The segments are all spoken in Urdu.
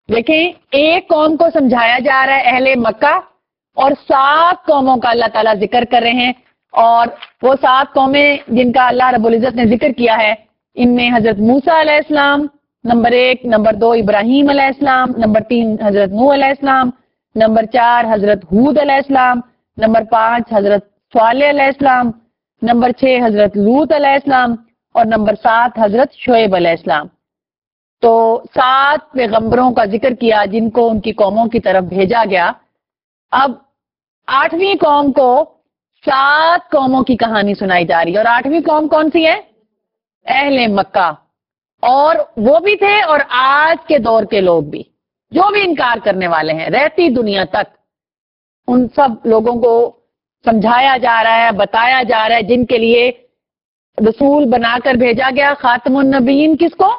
देखें, एक कौम को समझाया जा रहा है अहले मक्का, और 7 कौमों का अल्लाह ताला जिक्र कर रहे हैं। और वो 7 कौमें जिनका अल्लाह रब्बुल इज्जत ने जिक्र किया है, इनमें हजरत मूसा अलैहिस्सलाम नंबर 1, नंबर 2 इब्राहीम अलैहिस्सलाम, नंबर 3 हजरत नूह अलैहिस्सलाम, नंबर 4 हजरत हूद अलैहिस्सलाम, नंबर 5 हजरत सालेह अलैहिस्सलाम, नंबर 6 हजरत लूत अलैहिस्सलाम और नंबर 7 हजरत शुएब अलैहिस्सलाम। तो 7 पैगंबरों का जिक्र किया जिनको उनकी कौमों की तरफ भेजा गया। अब 8वीं कौम को 7 कौमों की कहानी सुनाई जा रही है, और 8वीं कौम कौन सी है? अहले मक्का। और वो भी थे, और आज के दौर के लोग भी, जो भी इनकार करने वाले हैं रहती दुनिया तक, उन सब लोगों को समझाया जा रहा है, बताया जा रहा है, जिनके लिए रसूल बनाकर भेजा गया खातमुन नबीयीन। किसको?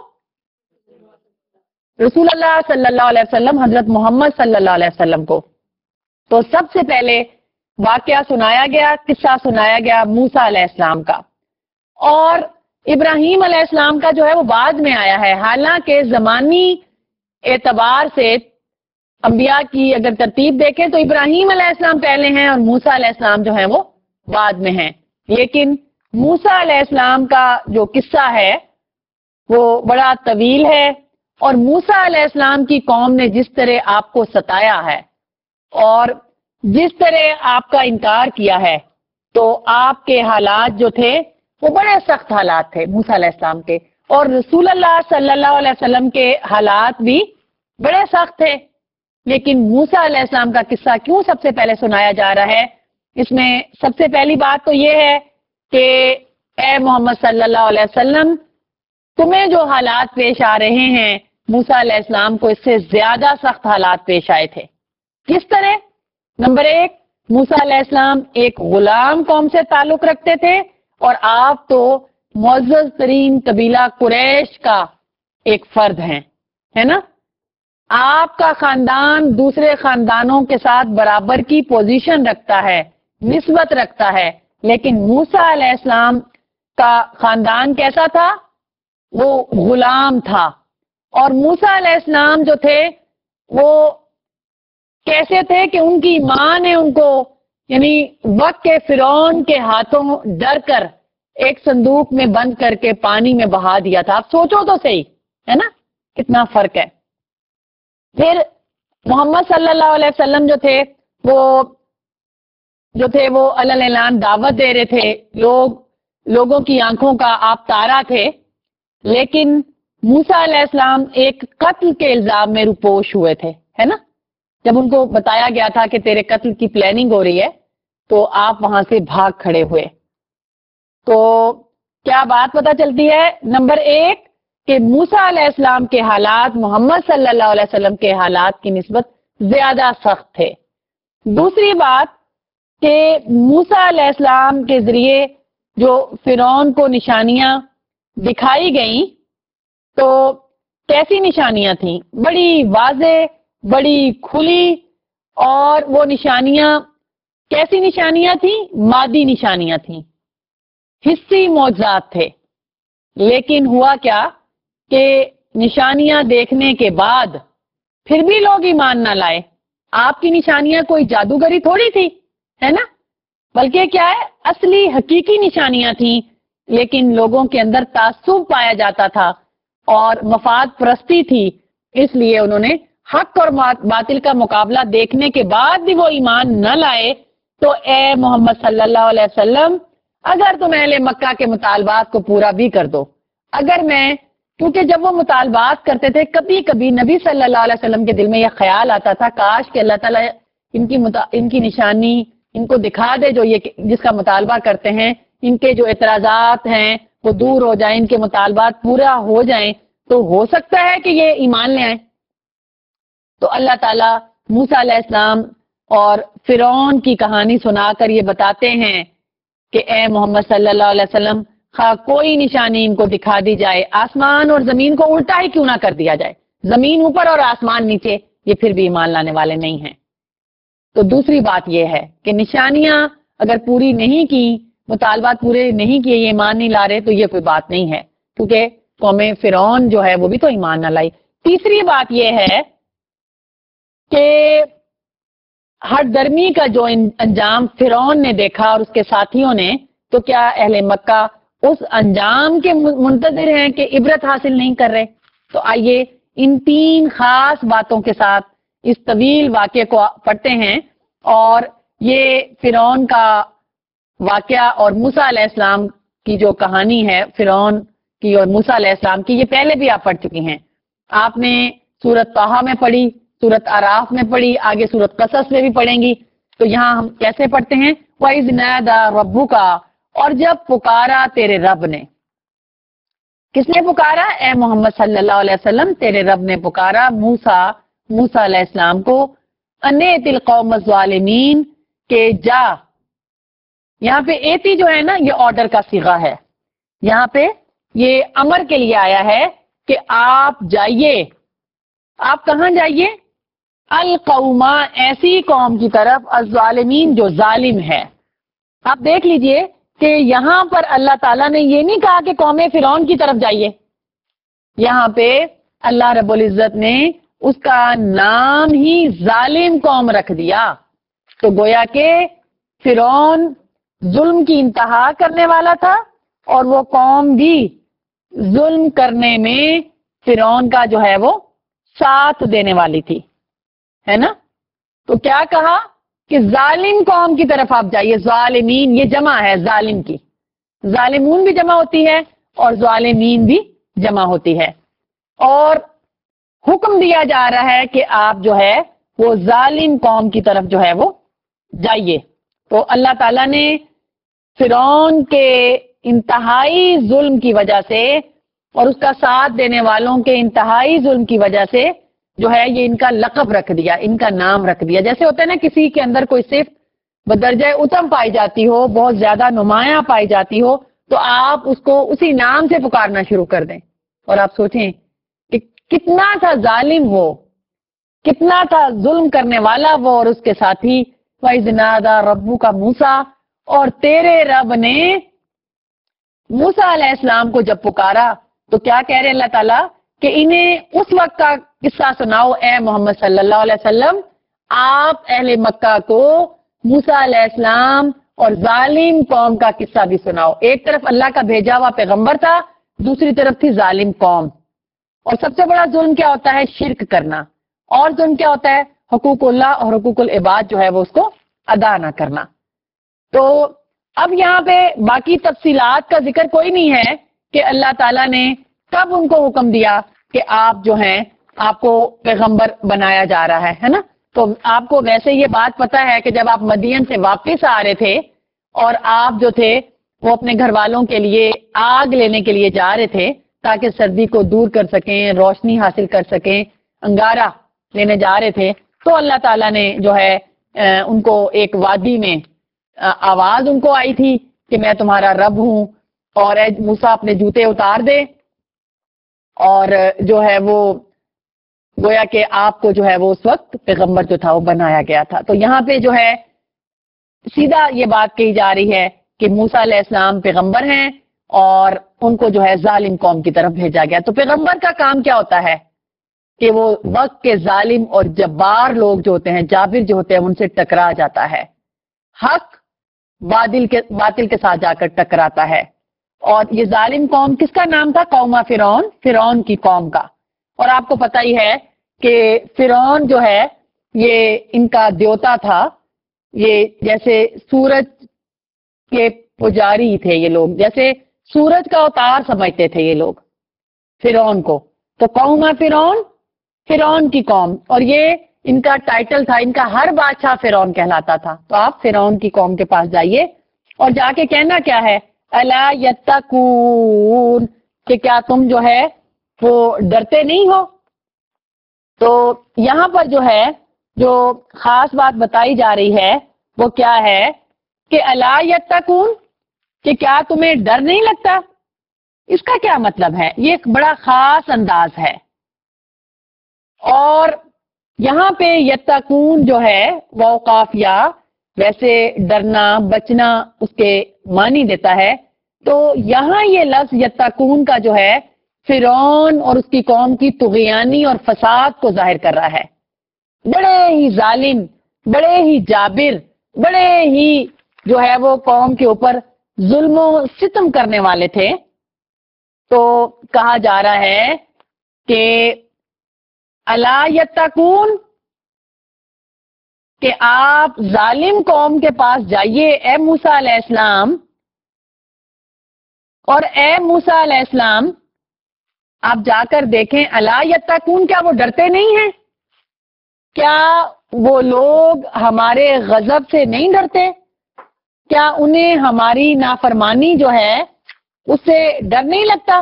रसूल अल्लाह सल्लल्लाहु अलैहि वसल्लम, हजरत मोहम्मद सल्लल्लाहु अलैहि वसल्लम को। तो सबसे पहले वाकया सुनाया गया, किस्सा सुनाया गया मूसा अलैहिस्सलाम का, और इब्राहीम अलैहिस्सलाम का जो है वो बाद में आया है। हालांकि जमानी एतबार से अंबिया की अगर तरतीब देखें तो इब्राहीम अलैहिस्सलाम पहले हैं और मूसा अलैहिस्सलाम जो है वो बाद में हैं। लेकिन मूसा अलैहिस्सलाम का जो किस्सा है वो बड़ा तवील है, और मूसा अलैहिस्सलाम की कौम ने जिस तरह आपको सताया है और जिस तरह आपका इनकार किया है, तो आपके हालात जो थे वो बड़े सख्त हालात थे मूसा अलैहिस्सलाम के, और रसूल अल्लाह सल्लल्लाहु अलैहि वसल्लम के हालात भी बड़े सख्त थे। लेकिन मूसा अलैहिस्सलाम का किस्सा क्यों सबसे पहले सुनाया जा रहा है? इसमें सबसे पहली बात तो ये है कि ए मोहम्मद सल्लल्लाहु अलैहि वसल्लम, तुम्हें जो हालात पेश आ रहे हैं, मूसा अलैहिस्सलाम को इससे ज्यादा सख्त हालात पेश आए थे। किस तरह? नंबर 1, मूसा अलैहिस्सलाम एक गुलाम कौम से ताल्लुक रखते थे, और आप तो मुअज़्ज़ज़ तरीन कबीला कुरैश का एक फर्द हैं, है ना? आपका खानदान दूसरे खानदानों के साथ बराबर की पोजीशन रखता है, निस्बत रखता है। लेकिन मूसा अलैहिस्सलाम का खानदान कैसा था? वो गुलाम था। और मूसा अलैहिस्सलाम जो थे वो कैसे थे कि उनकी मां ने उनको, यानी वक्त के फिरौन के हाथों डर कर एक संदूक में बंद करके पानी में बहा दिया था। आप सोचो तो सही, है ना, कितना फर्क है। फिर मोहम्मद सल्लल्लाहु अलैहि वसल्लम जो थे वो अलल ऐलान दावत दे रहे थे, लोगों की आंखों का आप तारा थे। लेकिन मूसा अलैहिस्सलाम एक कत्ल के इल्जाम में रुपोश हुए थे, है ना? जब उनको बताया गया था कि तेरे कत्ल की प्लानिंग हो रही है, तो आप वहां से भाग खड़े हुए। तो क्या बात पता चलती है? नंबर 1 कि मूसा अलैहिस्सलाम के हालात मोहम्मद सल्लल्लाहु अलैहि वसल्लम के हालात की निस्बत ज्यादा सख्त थे। दूसरी बात कि मूसा अलैहिस्सलाम के जरिए जो फिरौन को निशानियां दिखाई गई, तो कैसी निशानियां थी? बड़ी वाज़ेह, बड़ी खुली, और वो निशानियां कैसी निशानियां थी? मादी निशानियां थी, हिस्सी मौजज़ात थे। लेकिन हुआ क्या कि निशानियां देखने के बाद फिर भी लोग ईमान ना लाए। आपकी निशानियां कोई जादूगरी थोड़ी थी, है ना, बल्कि क्या है, असली हकीकी निशानियां थी। लेकिन लोगों के अंदर तासुब पाया जाता था और मफाद परस्ती थी, इसलिए उन्होंने हक और बातिल का मुकाबला देखने के बाद भी वो ईमान न लाए। तो ए मोहम्मद सल्लल्लाहु अलैहि वसल्लम, अगर तुम अहले मक्का के मुतालबात को पूरा भी कर दो, क्योंकि जब वो मुतालबात करते थे, कभी कभी नबी सल्लल्लाहु अलैहि वसल्लम के दिल में यह ख्याल आता था, काश कि अल्लाह ताला इनकी निशानी इनको दिखा दे, जो ये जिसका मुतालबा करते हैं, इनके जो एतराजात हैं वो दूर हो जाएं, इनके मुतालबात पूरा हो जाएं, तो हो सकता है कि ये ईमान ले आए। तो अल्लाह ताला मूसा अलैहिस्सलाम और फिरौन की कहानी सुनाकर ये बताते हैं कि ए मोहम्मद सल्लल्लाहु अलैहि वसल्लम, खा कोई निशानी इनको दिखा दी जाए, आसमान और जमीन को उल्टा ही क्यों ना कर दिया जाए, जमीन ऊपर और आसमान नीचे, ये फिर भी ईमान लाने वाले नहीं हैं। तो दूसरी बात यह है कि निशानियां अगर पूरी नहीं की, मुतालबात पूरे नहीं किए, ये ईमान नहीं ला रहे, तो ये कोई बात नहीं है, क्योंकि कौम फिरौन जो है वो भी तो ईमान ना लाई। तीसरी बात यह है کہ ہر درمی کا جو انجام فرعون نے دیکھا اور اس کے ساتھیوں نے، تو کیا اہل مکہ اس انجام کے منتظر ہیں کہ عبرت حاصل نہیں کر رہے؟ تو آئیے ان 3 خاص باتوں کے ساتھ اس طویل واقعے کو پڑھتے ہیں، اور یہ فرعون کا واقعہ اور موسیٰ علیہ السلام کی جو کہانی ہے فرعون کی اور موسیٰ علیہ السلام کی، یہ پہلے بھی آپ پڑھ چکی ہیں۔ آپ نے سورت طٰہٰ میں پڑھی، سورت اعراف میں پڑھی، آگے سورت قصص میں بھی پڑھیں گی۔ تو یہاں ہم کیسے پڑھتے ہیں؟ وَإِذْ نَادَىٰ رَبُّكَ، اور جب پکارا تیرے رب نے۔ کس نے پکارا؟ اے محمد صلی اللہ علیہ وسلم، تیرے رب نے پکارا موسیٰ علیہ السلام کو، اَنِ ائْتِ الْقَوْمَ الظَّالِمِينَ، کہ جا۔ یہاں پہ ایتی جو ہے نا، یہ آرڈر کا صیغہ ہے، یہاں پہ یہ امر کے لیے آیا ہے کہ آپ جائیے۔ آپ کہاں جائیے؟ القوم، ایسی قوم کی طرف، الظالمین، جو ظالم ہے۔ آپ دیکھ لیجئے کہ یہاں پر اللہ تعالیٰ نے یہ نہیں کہا کہ قوم فرعون کی طرف جائیے، یہاں پہ اللہ رب العزت نے اس کا نام ہی ظالم قوم رکھ دیا۔ تو گویا کہ فرعون ظلم کی انتہا کرنے والا تھا، اور وہ قوم بھی ظلم کرنے میں فرعون کا جو ہے وہ ساتھ دینے والی تھی، ہے نا؟ تو کیا کہا کہ ظالم قوم کی طرف آپ جائیے۔ ظالمین یہ جمع ہے ظالم کی، ظالمون بھی جمع ہوتی ہے اور ظالمین بھی جمع ہوتی ہے، اور حکم دیا جا رہا ہے کہ آپ جو ہے وہ ظالم قوم کی طرف جو ہے وہ جائیے۔ تو اللہ تعالیٰ نے فرعون کے انتہائی ظلم کی وجہ سے اور اس کا ساتھ دینے والوں کے انتہائی ظلم کی وجہ سے جو ہے یہ ان کا لقب رکھ دیا، ان کا نام رکھ دیا۔ جیسے ہوتا ہے نا کسی کے اندر کوئی صفت بدرجہ اتم پائی جاتی ہو، بہت زیادہ نمایاں پائی جاتی ہو، تو آپ اس کو اسی نام سے پکارنا شروع کر دیں، اور آپ سوچیں کہ کتنا تھا ظالم وہ، کتنا تھا ظلم کرنے والا وہ اور اس کے ساتھی۔ وَإِذْ نَادَىٰ رَبُّكَ مُوسَىٰ، اور تیرے رب نے موسیٰ علیہ السلام کو جب پکارا، تو کیا کہہ رہے اللہ تعالیٰ کہ انہیں اس وقت کا قصہ سناؤ اے محمد صلی اللہ علیہ وسلم، آپ اہل مکہ کو موسیٰ علیہ السلام اور ظالم قوم کا قصہ بھی سناؤ۔ ایک طرف اللہ کا بھیجا ہوا پیغمبر تھا، دوسری طرف تھی ظالم قوم۔ اور سب سے بڑا ظلم کیا ہوتا ہے؟ شرک کرنا۔ اور ظلم کیا ہوتا ہے؟ حقوق اللہ اور حقوق العباد جو ہے وہ اس کو ادا نہ کرنا۔ تو اب یہاں پہ باقی تفصیلات کا ذکر کوئی نہیں ہے کہ اللہ تعالیٰ نے کب ان کو حکم دیا کہ آپ جو ہیں آپ کو پیغمبر بنایا جا رہا ہے نا؟ تو آپ کو ویسے یہ بات پتا ہے کہ جب آپ مدین سے واپس آ رہے تھے اور آپ جو تھے وہ اپنے گھر والوں کے لیے آگ لینے کے لیے جا رہے تھے تاکہ سردی کو دور کر سکیں، روشنی حاصل کر سکیں، انگارہ لینے جا رہے تھے، تو اللہ تعالیٰ نے جو ہے ان کو ایک وادی میں آواز ان کو آئی تھی کہ میں تمہارا رب ہوں، اور اے موسیٰ اپنے جوتے اتار دے، اور جو ہے وہ گویا کہ آپ کو جو ہے وہ اس وقت پیغمبر جو تھا وہ بنایا گیا تھا۔ تو یہاں پہ جو ہے سیدھا یہ بات کہی جا رہی ہے کہ موسیٰ علیہ السلام پیغمبر ہیں اور ان کو جو ہے ظالم قوم کی طرف بھیجا گیا۔ تو پیغمبر کا کام کیا ہوتا ہے کہ وہ وقت کے ظالم اور جبار لوگ جو ہوتے ہیں، جابر جو ہوتے ہیں، ان سے ٹکرا جاتا ہے، حق باطل کے ساتھ جا کر ٹکراتا ہے۔ اور یہ ظالم قوم کس کا نام تھا؟ قوم فرعون، فرعون کی قوم کا۔ اور آپ کو پتہ ہی ہے کہ فرعون جو ہے یہ ان کا دیوتا تھا، یہ جیسے سورج کے پجاری تھے یہ لوگ، جیسے سورج کا اوتار سمجھتے تھے یہ لوگ فرعون کو۔ تو قوم فرعون، فرعون کی قوم، اور یہ ان کا ٹائٹل تھا، ان کا ہر بادشاہ فرعون کہلاتا تھا۔ تو آپ فرعون کی قوم کے پاس جائیے اور جا کے کہنا کیا ہے؟ الا یتقون، کہ کیا تم جو ہے وہ ڈرتے نہیں ہو؟ تو یہاں پر جو ہے جو خاص بات بتائی جا رہی ہے وہ کیا ہے کہ الا یتقون، کہ کیا تمہیں ڈر نہیں لگتا؟ اس کا کیا مطلب ہے؟ یہ ایک بڑا خاص انداز ہے، اور یہاں پہ یتقون جو ہے وہ قافیہ ویسے ڈرنا بچنا اس کے معنی دیتا ہے، تو یہاں یہ لفظ یتقون کا جو ہے فرعون اور اس کی قوم کی طغیانی اور فساد کو ظاہر کر رہا ہے بڑے ہی ظالم، بڑے ہی جابر، بڑے ہی جو ہے وہ قوم کے اوپر ظلم و ستم کرنے والے تھے. تو کہا جا رہا ہے کہ الا یتقون، کہ آپ ظالم قوم کے پاس جائیے اے موسیٰ علیہ السلام، اور اے موسیٰ علیہ السلام آپ جا کر دیکھیں الا یتقون، کیا وہ ڈرتے نہیں ہیں؟ کیا وہ لوگ ہمارے غضب سے نہیں ڈرتے؟ کیا انہیں ہماری نافرمانی جو ہے اس سے ڈر نہیں لگتا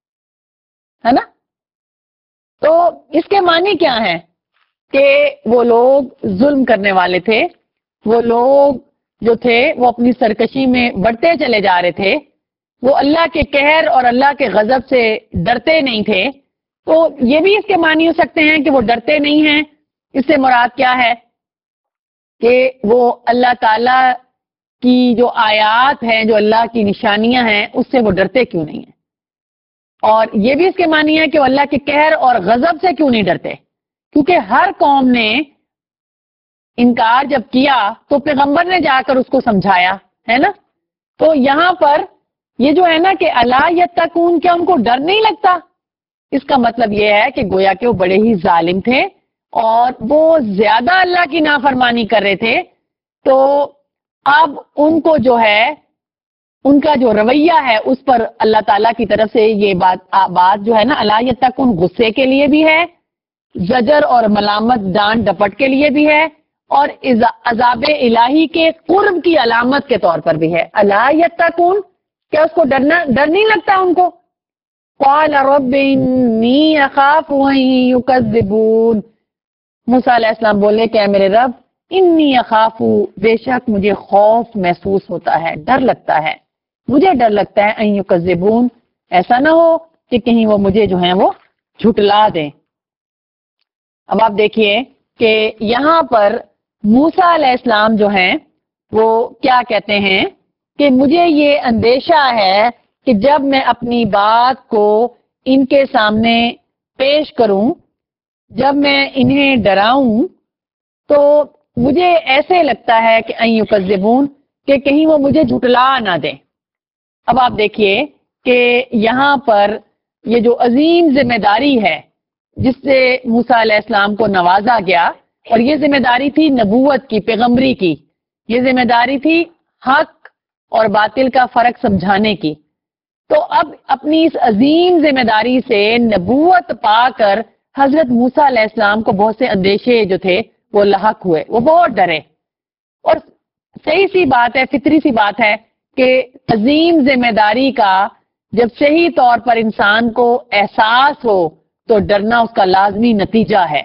ہے نا؟ تو اس کے معنی کیا ہیں کہ وہ لوگ ظلم کرنے والے تھے، وہ لوگ جو تھے وہ اپنی سرکشی میں بڑھتے چلے جا رہے تھے، وہ اللہ کے قہر اور اللہ کے غضب سے ڈرتے نہیں تھے. تو یہ بھی اس کے معنی ہو سکتے ہیں کہ وہ ڈرتے نہیں ہیں. اس سے مراد کیا ہے کہ وہ اللہ تعالی کی جو آیات ہیں، جو اللہ کی نشانیاں ہیں، اس سے وہ ڈرتے کیوں نہیں ہیں. اور یہ بھی اس کے معنی ہے کہ وہ اللہ کے قہر اور غضب سے کیوں نہیں ڈرتے، کیونکہ ہر قوم نے انکار جب کیا تو پیغمبر نے جا کر اس کو سمجھایا ہے نا. تو یہاں پر یہ جو ہے نا کہ الا یتقون، کیا ان کو ڈر نہیں لگتا؟ اس کا مطلب یہ ہے کہ گویا کہ وہ بڑے ہی ظالم تھے اور وہ زیادہ اللہ کی نافرمانی کر رہے تھے. تو اب ان کو جو ہے ان کا جو رویہ ہے اس پر اللہ تعالیٰ کی طرف سے یہ بات جو ہے نا الا یتقون، غصے کے لیے بھی ہے، زجر اور ملامت ڈانٹ ڈپٹ کے لیے بھی ہے، اور عذاب الہی کے قرب کی علامت کے طور پر بھی ہے. الا یتقون، کیا اس کو ڈر نہیں لگتا ان کو؟ قال رب انی اخاف ان یکذبون، موسیٰ علیہ السلام بولے کہ اے میرے رب، انی اخاف، بے شک مجھے خوف محسوس ہوتا ہے، ڈر لگتا ہے، مجھے ڈر لگتا ہے ان یکذبون، ایسا نہ ہو کہ کہیں وہ مجھے جو ہیں وہ جھٹلا دیں. اب آپ دیکھیے کہ یہاں پر موسیٰ علیہ السلام جو ہیں وہ کیا کہتے ہیں کہ مجھے یہ اندیشہ ہے کہ جب میں اپنی بات کو ان کے سامنے پیش کروں، جب میں انہیں ڈراؤں، تو مجھے ایسے لگتا ہے کہ ان یکذبون، کہ کہیں وہ مجھے جھٹلا نہ دیں. اب آپ دیکھیے کہ یہاں پر یہ جو عظیم ذمہ داری ہے جس سے موسیٰ علیہ السلام کو نوازا گیا، اور یہ ذمہ داری تھی نبوت کی، پیغمبری کی، یہ ذمہ داری تھی حق اور باطل کا فرق سمجھانے کی. تو اب اپنی اس عظیم ذمہ داری سے نبوت پا کر حضرت موسیٰ علیہ السلام کو بہت سے اندیشے جو تھے وہ لاحق ہوئے، وہ بہت ڈرے. اور صحیح سی بات ہے، فطری سی بات ہے کہ عظیم ذمہ داری کا جب صحیح طور پر انسان کو احساس ہو تو ڈرنا اس کا لازمی نتیجہ ہے.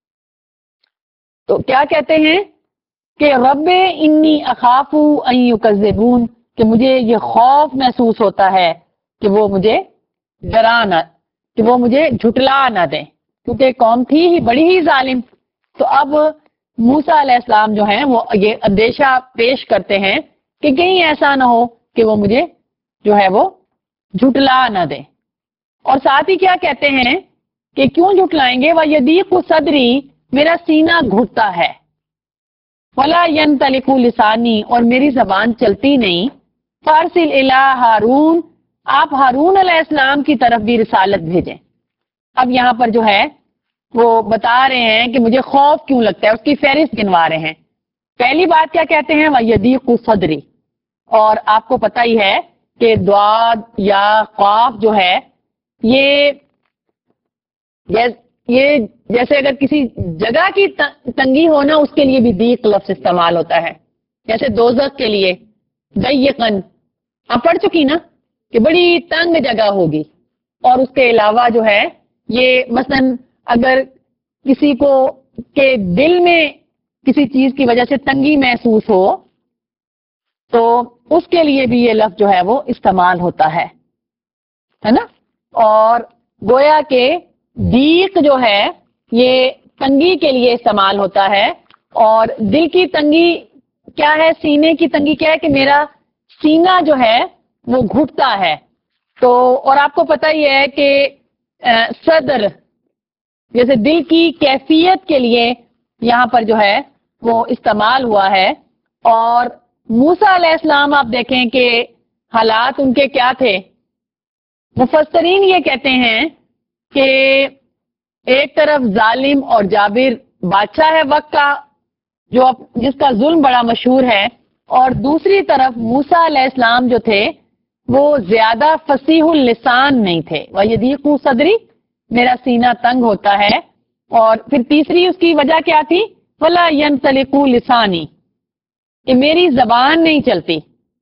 تو کیا کہتے ہیں کہ رب انی اخاف ان یکذبون، کہ مجھے یہ خوف محسوس ہوتا ہے کہ وہ مجھے ڈرانا، کہ وہ مجھے جھٹلا نہ دیں، کیونکہ قوم تھی ہی بڑی ہی ظالم. تو اب موسیٰ علیہ السلام جو ہیں وہ یہ اندیشہ پیش کرتے ہیں کہ کہیں ایسا نہ ہو کہ وہ مجھے جو ہے وہ جھٹلا نہ دیں. اور ساتھ ہی کیا کہتے ہیں کہ کیوں جھٹلائیں گے، وَيَضِيقُ صَدْرِي، میرا سینہ گھٹتا ہے، وَلَا يَنْطَلِقُ لِسَانِي، اور میری زبان چلتی نہیں، فَأَرْسِلْ إِلَىٰ ہارون، آپ ہارون علیہ السلام کی طرف بھی رسالت بھیجیں. اب یہاں پر جو ہے وہ بتا رہے ہیں کہ مجھے خوف کیوں لگتا ہے، اس کی فہرست گنوا رہے ہیں. پہلی بات کیا کہتے ہیں، وَيَضِيقُ صَدْرِي، اور آپ کو پتہ ہی ہے کہ ضاد یا قاف جو ہے یہ جیسے اگر کسی جگہ کی تنگی ہونا، اس کے لیے بھی ضیق لفظ استعمال ہوتا ہے. جیسے دوزخ کے لیے ضیقن، آپ پڑھ چکی نا کہ بڑی تنگ جگہ ہوگی. اور اس کے علاوہ جو ہے یہ مثلا اگر کسی کو کے دل میں کسی چیز کی وجہ سے تنگی محسوس ہو تو اس کے لیے بھی یہ لفظ جو ہے وہ استعمال ہوتا ہے نا. اور گویا کہ ضیق جو ہے یہ تنگی کے لیے استعمال ہوتا ہے. اور دل کی تنگی کیا ہے، سینے کی تنگی کیا ہے کہ میرا سینہ جو ہے وہ گھٹتا ہے. تو اور آپ کو پتہ ہی ہے کہ صدر جیسے دل کی کیفیت کے لیے یہاں پر جو ہے وہ استعمال ہوا ہے. اور موسیٰ علیہ السلام آپ دیکھیں کہ حالات ان کے کیا تھے. مفسرین یہ کہتے ہیں کہ ایک طرف ظالم اور جابر بادشاہ ہے وقت کا جس کا ظلم بڑا مشہور ہے، اور دوسری طرف موسیٰ علیہ السلام جو تھے وہ زیادہ فصیح اللسان نہیں تھے. وَيَضِيقُ صدری، میرا سینہ تنگ ہوتا ہے. اور پھر تیسری اس کی وجہ کیا تھی؟ وَلَا يَنْطَلِقُ لِسَانِي، کہ میری زبان نہیں چلتی.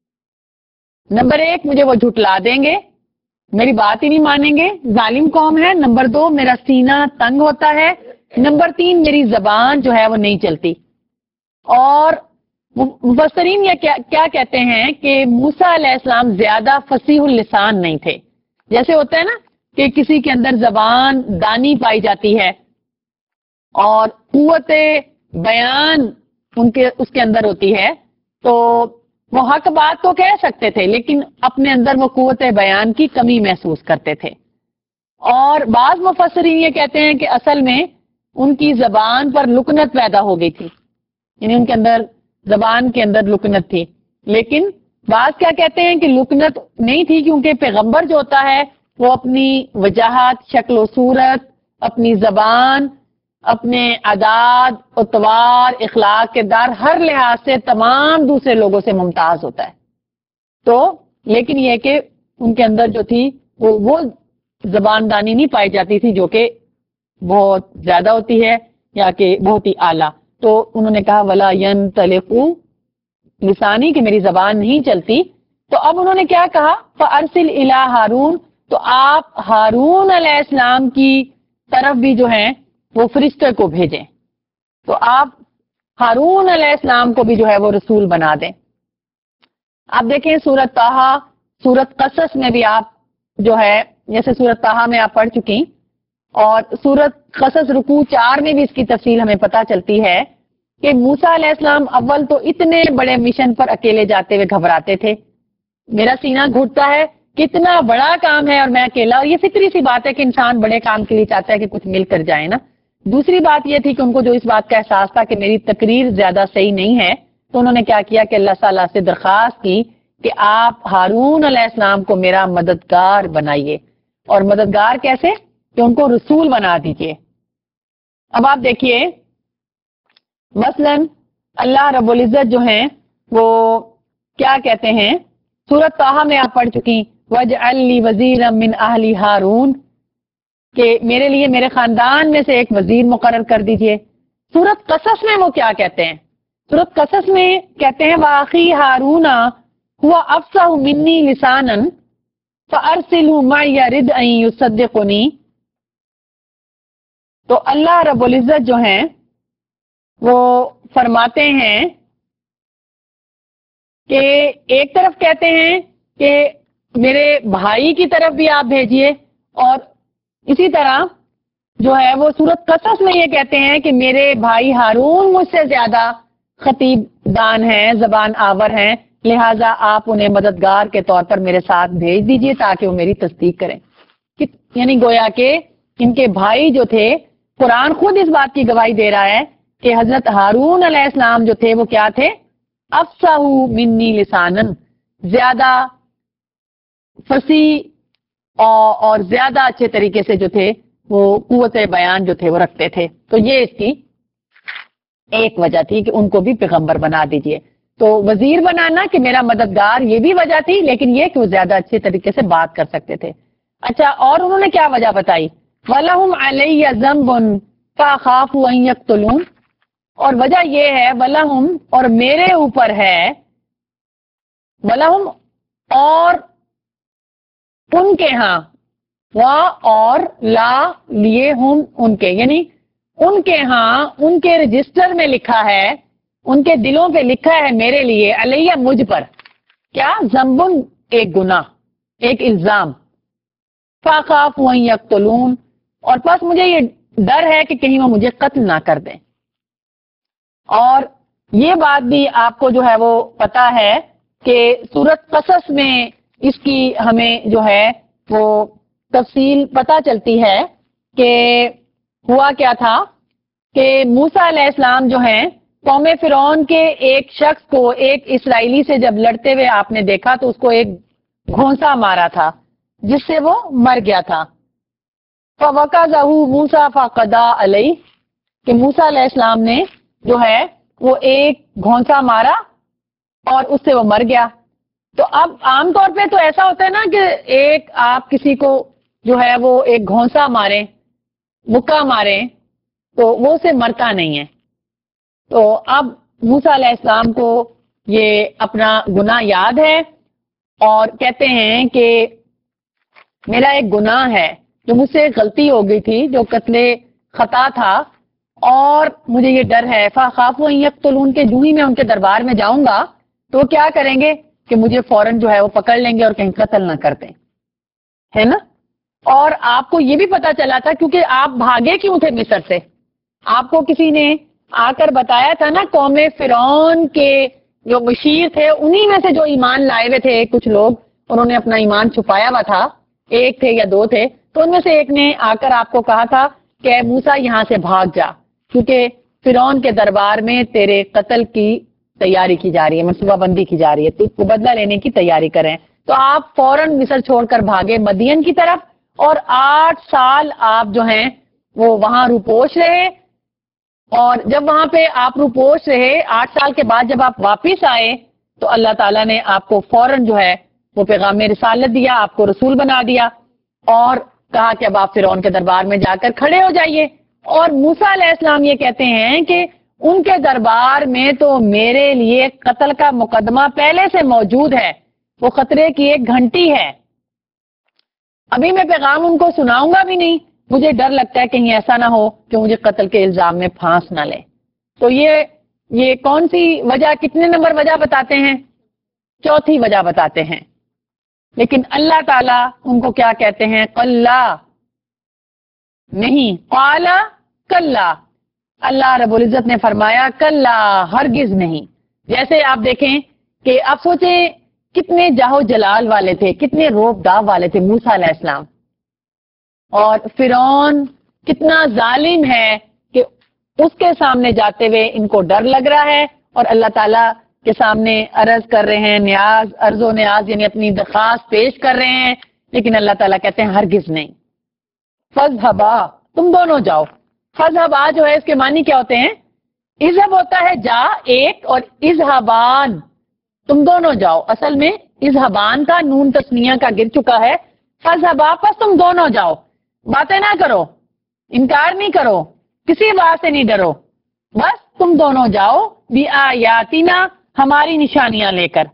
نمبر 1 مجھے وہ جھٹلا دیں گے، میری بات ہی نہیں مانیں گے، ظالم قوم ہے. نمبر 2 میرا سینہ تنگ ہوتا ہے. نمبر 3 میری زبان جو ہے وہ نہیں چلتی. اور مفسرین یہ کیا کہتے ہیں کہ موسیٰ علیہ السلام زیادہ فصیح اللسان نہیں تھے. جیسے ہوتا ہے نا کہ کسی کے اندر زبان دانی پائی جاتی ہے اور قوت بیان اس کے اندر ہوتی ہے، تو وہ حق بات تو کہہ سکتے تھے لیکن اپنے اندر وہ قوت بیان کی کمی محسوس کرتے تھے. اور بعض مفسرین یہ کہتے ہیں کہ اصل میں ان کی زبان پر لکنت پیدا ہو گئی تھی، یعنی ان کے اندر زبان کے اندر لکنت تھی. لیکن بعض کیا کہتے ہیں کہ لکنت نہیں تھی، کیونکہ پیغمبر جو ہوتا ہے وہ اپنی وجاہت، شکل و صورت، اپنی زبان، اپنے عادات، اتوار، اخلاق، کردار، ہر لحاظ سے تمام دوسرے لوگوں سے ممتاز ہوتا ہے. تو لیکن یہ کہ ان کے اندر جو تھی وہ زباندانی نہیں پائی جاتی تھی جو کہ بہت زیادہ ہوتی ہے یا کہ بہت ہی اعلیٰ. تو انہوں نے کہا وَلَا يَنْطَلِقُ لِسَانِي، کہ میری زبان نہیں چلتی. تو اب انہوں نے کیا کہا؟ فَأَرْسِلْ إِلَىٰ ہارون، تو آپ ہارون علیہ السلام کی طرف بھی جو ہیں وہ فرشتے کو بھیجیں. تو آپ ہارون علیہ السلام کو بھی جو ہے وہ رسول بنا دیں. آپ دیکھیں سورۃ طٰہٰ، سورۃ قصص میں بھی آپ جو ہے، جیسے سورۃ طٰہٰ میں آپ پڑھ چکی، اور سورۃ قصص رکوع 4 میں بھی اس کی تفصیل ہمیں پتہ چلتی ہے کہ موسیٰ علیہ السلام اول تو اتنے بڑے مشن پر اکیلے جاتے ہوئے گھبراتے تھے. میرا سینہ گھٹتا ہے، کتنا بڑا کام ہے اور میں اکیلا. اور یہ فطری سی بات ہے کہ انسان بڑے کام کے لیے چاہتا ہے کہ کچھ مل کر جائے نا. دوسری بات یہ تھی کہ ان کو جو اس بات کا احساس تھا کہ میری تقریر زیادہ صحیح نہیں ہے، تو انہوں نے کیا کیا کہ اللہ تعالیٰ سے درخواست کی کہ آپ ہارون علیہ السلام کو میرا مددگار بنائیے. اور مددگار کیسے؟ کہ ان کو رسول بنا دیجئے. اب آپ دیکھیے مثلا اللہ رب العزت جو ہیں وہ کیا کہتے ہیں، سورۃ طٰہٰ میں آپ پڑھ چکی وَاجْعَلْ لِي وَزِيرًا مِّنْ أَهْلِ هَارُونَ، کہ میرے لیے میرے خاندان میں سے ایک وزیر مقرر کر دیجئے. سورۃ قصص میں وہ کیا کہتے ہیں؟ سورۃ قصص میں کہتے ہیں وَأَخِي هَارُونَ هُوَ أَفْصَحُ مِنِّي لِسَانًا فَأَرْسِلْهُ مَعِيَ رِدْءًا يُصَدِّقُنِي. تو اللہ رب العزت جو ہیں وہ فرماتے ہیں کہ ایک طرف کہتے ہیں کہ میرے بھائی کی طرف بھی آپ بھیجیے، اور اسی طرح جو ہے وہ سورۃ قصص میں یہ کہتے ہیں کہ میرے بھائی ہارون مجھ سے زیادہ خطیب دان ہیں، زبان آور ہیں، لہٰذا آپ انہیں مددگار کے طور پر میرے ساتھ بھیج دیجئے تاکہ وہ میری تصدیق کریں. یعنی گویا کہ ان کے بھائی جو تھے، قرآن خود اس بات کی گواہی دے رہا ہے کہ حضرت ہارون علیہ السلام جو تھے وہ کیا تھے؟ افصح منی لسانن، زیادہ فصیح اور زیادہ اچھے طریقے سے جو تھے وہ قوت بیان جو تھے وہ رکھتے تھے. تو یہ اس کی ایک وجہ تھی کہ ان کو بھی پیغمبر بنا دیجئے. تو وزیر بنانا کہ میرا مددگار، یہ بھی وجہ تھی، لیکن یہ کہ وہ زیادہ اچھے طریقے سے بات کر سکتے تھے. اچھا، اور انہوں نے کیا وجہ بتائی؟ وَلَهُمْ عَلَيَّ ذَنْبٌ فَأَخَافُ أَن يَقْتُلُونِ، اور وجہ یہ ہے وَلَهُمْ، اور میرے اوپر ہے، وَلَهُمْ اور ان کے ہاں، اور لا لیے ہم ان کے، یعنی ان کے ہاں ان کے رجسٹر میں لکھا ہے، ان کے دلوں پہ لکھا ہے میرے لیے، علیہ مجھ پر، کیا؟ ذنبن، ایک گناہ، ایک الزام. فَأَخَافُ أَن يَقْتُلُونِ، اور پس مجھے یہ ڈر ہے کہ کہیں وہ مجھے قتل نہ کر دیں. اور یہ بات بھی آپ کو جو ہے وہ پتا ہے کہ سورۃ قصص میں اس کی ہمیں جو ہے وہ تفصیل پتا چلتی ہے کہ ہوا کیا تھا کہ موسیٰ علیہ السلام جو ہیں قوم فرعون کے ایک شخص کو ایک اسرائیلی سے جب لڑتے ہوئے آپ نے دیکھا تو اس کو ایک گھونسا مارا تھا جس سے وہ مر گیا تھا. فَوَقَذَهُ مُوسَىٰ فَقَضَىٰ عَلَيْهِ کہ موسیٰ علیہ السلام نے جو ہے وہ ایک گھونسا مارا اور اس سے وہ مر گیا. تو اب عام طور پہ تو ایسا ہوتا ہے نا کہ ایک آپ کسی کو جو ہے وہ ایک گھونسا ماریں مکہ ماریں تو وہ اسے مرتا نہیں ہے. تو اب موسیٰ علیہ السلام کو یہ اپنا گناہ یاد ہے اور کہتے ہیں کہ میرا ایک گناہ ہے جو مجھ سے غلطی ہو گئی تھی جو قتل خطا تھا اور مجھے یہ ڈر ہے فَخَافُ أَن يَقْتُلُونِ کہ جو ہی میں ان کے دربار میں جاؤں گا تو کیا کریں گے کہ مجھے فوراً جو ہے وہ پکڑ لیں گے اور کہیں قتل نہ کر دیں, ہے نا. اور آپ کو یہ بھی پتا چلا تھا کیونکہ آپ بھاگے کیوں تھے مصر سے, آپ کو کسی نے آ کر بتایا تھا نا قوم فرعون کے جو مشیر تھے انہی میں سے جو ایمان لائے ہوئے تھے کچھ لوگ, انہوں نے اپنا ایمان چھپایا ہوا تھا, ایک تھے یا دو تھے, تو ان میں سے ایک نے آ کر آپ کو کہا تھا کہ موسیٰ یہاں سے بھاگ جا کیونکہ فرعون کے دربار میں تیرے قتل کی تیاری کی جا رہی ہے, منصوبہ بندی کی جا رہی ہے, تو بدلہ لینے کی تیاری کریں. تو آپ فوراً مصر چھوڑ کر بھاگے مدین کی طرف اور 8 سال آپ جو ہیں وہ وہاں روپوش رہے. اور جب وہاں پہ آپ روپوش رہے 8 سال کے بعد جب آپ واپس آئے تو اللہ تعالیٰ نے آپ کو فوراً جو ہے وہ پیغام رسالت دیا, آپ کو رسول بنا دیا اور کہا کہ اب آپ فرعون کے دربار میں جا کر کھڑے ہو جائیے. اور موسیٰ علیہ السلام یہ کہتے ہیں کہ ان کے دربار میں تو میرے لیے قتل کا مقدمہ پہلے سے موجود ہے, وہ خطرے کی ایک گھنٹی ہے, ابھی میں پیغام ان کو سناؤں گا بھی نہیں, مجھے ڈر لگتا ہے کہیں ایسا نہ ہو کہ مجھے قتل کے الزام میں پھانس نہ لے. تو یہ کون سی وجہ, کتنے نمبر وجہ بتاتے ہیں؟ چوتھی وجہ بتاتے ہیں. لیکن اللہ تعالیٰ ان کو کیا کہتے ہیں؟ قَلَّا نہیں, قَالَ کَلَّا, اللہ رب العزت نے فرمایا کلا, ہرگز نہیں. جیسے آپ دیکھیں کہ آپ سوچیں کتنے جاہو جلال والے تھے, کتنے روب داو والے تھے موسیٰ علیہ السلام, اور فرعون کتنا ظالم ہے کہ اس کے سامنے جاتے ہوئے ان کو ڈر لگ رہا ہے اور اللہ تعالیٰ کے سامنے عرض کر رہے ہیں, نیاز, عرض و نیاز یعنی اپنی درخواست پیش کر رہے ہیں, لیکن اللہ تعالیٰ کہتے ہیں ہرگز نہیں. فَاذْهَبَا تم دونوں جاؤ. فَاذْهَبَا جو ہے اس کے معنی کیا ہوتے ہیں؟ اذهب ہوتا ہے جا ایک, اور اذهبان تم دونوں جاؤ. اصل میں اذهبان کا نون تسنیہ کا گر چکا ہے. فَاذْهَبَا پس تم دونوں جاؤ, باتیں نہ کرو, انکار نہیں کرو, کسی بات سے نہیں ڈرو, بس تم دونوں جاؤ بِآیاتنا ہماری نشانیاں لے کر.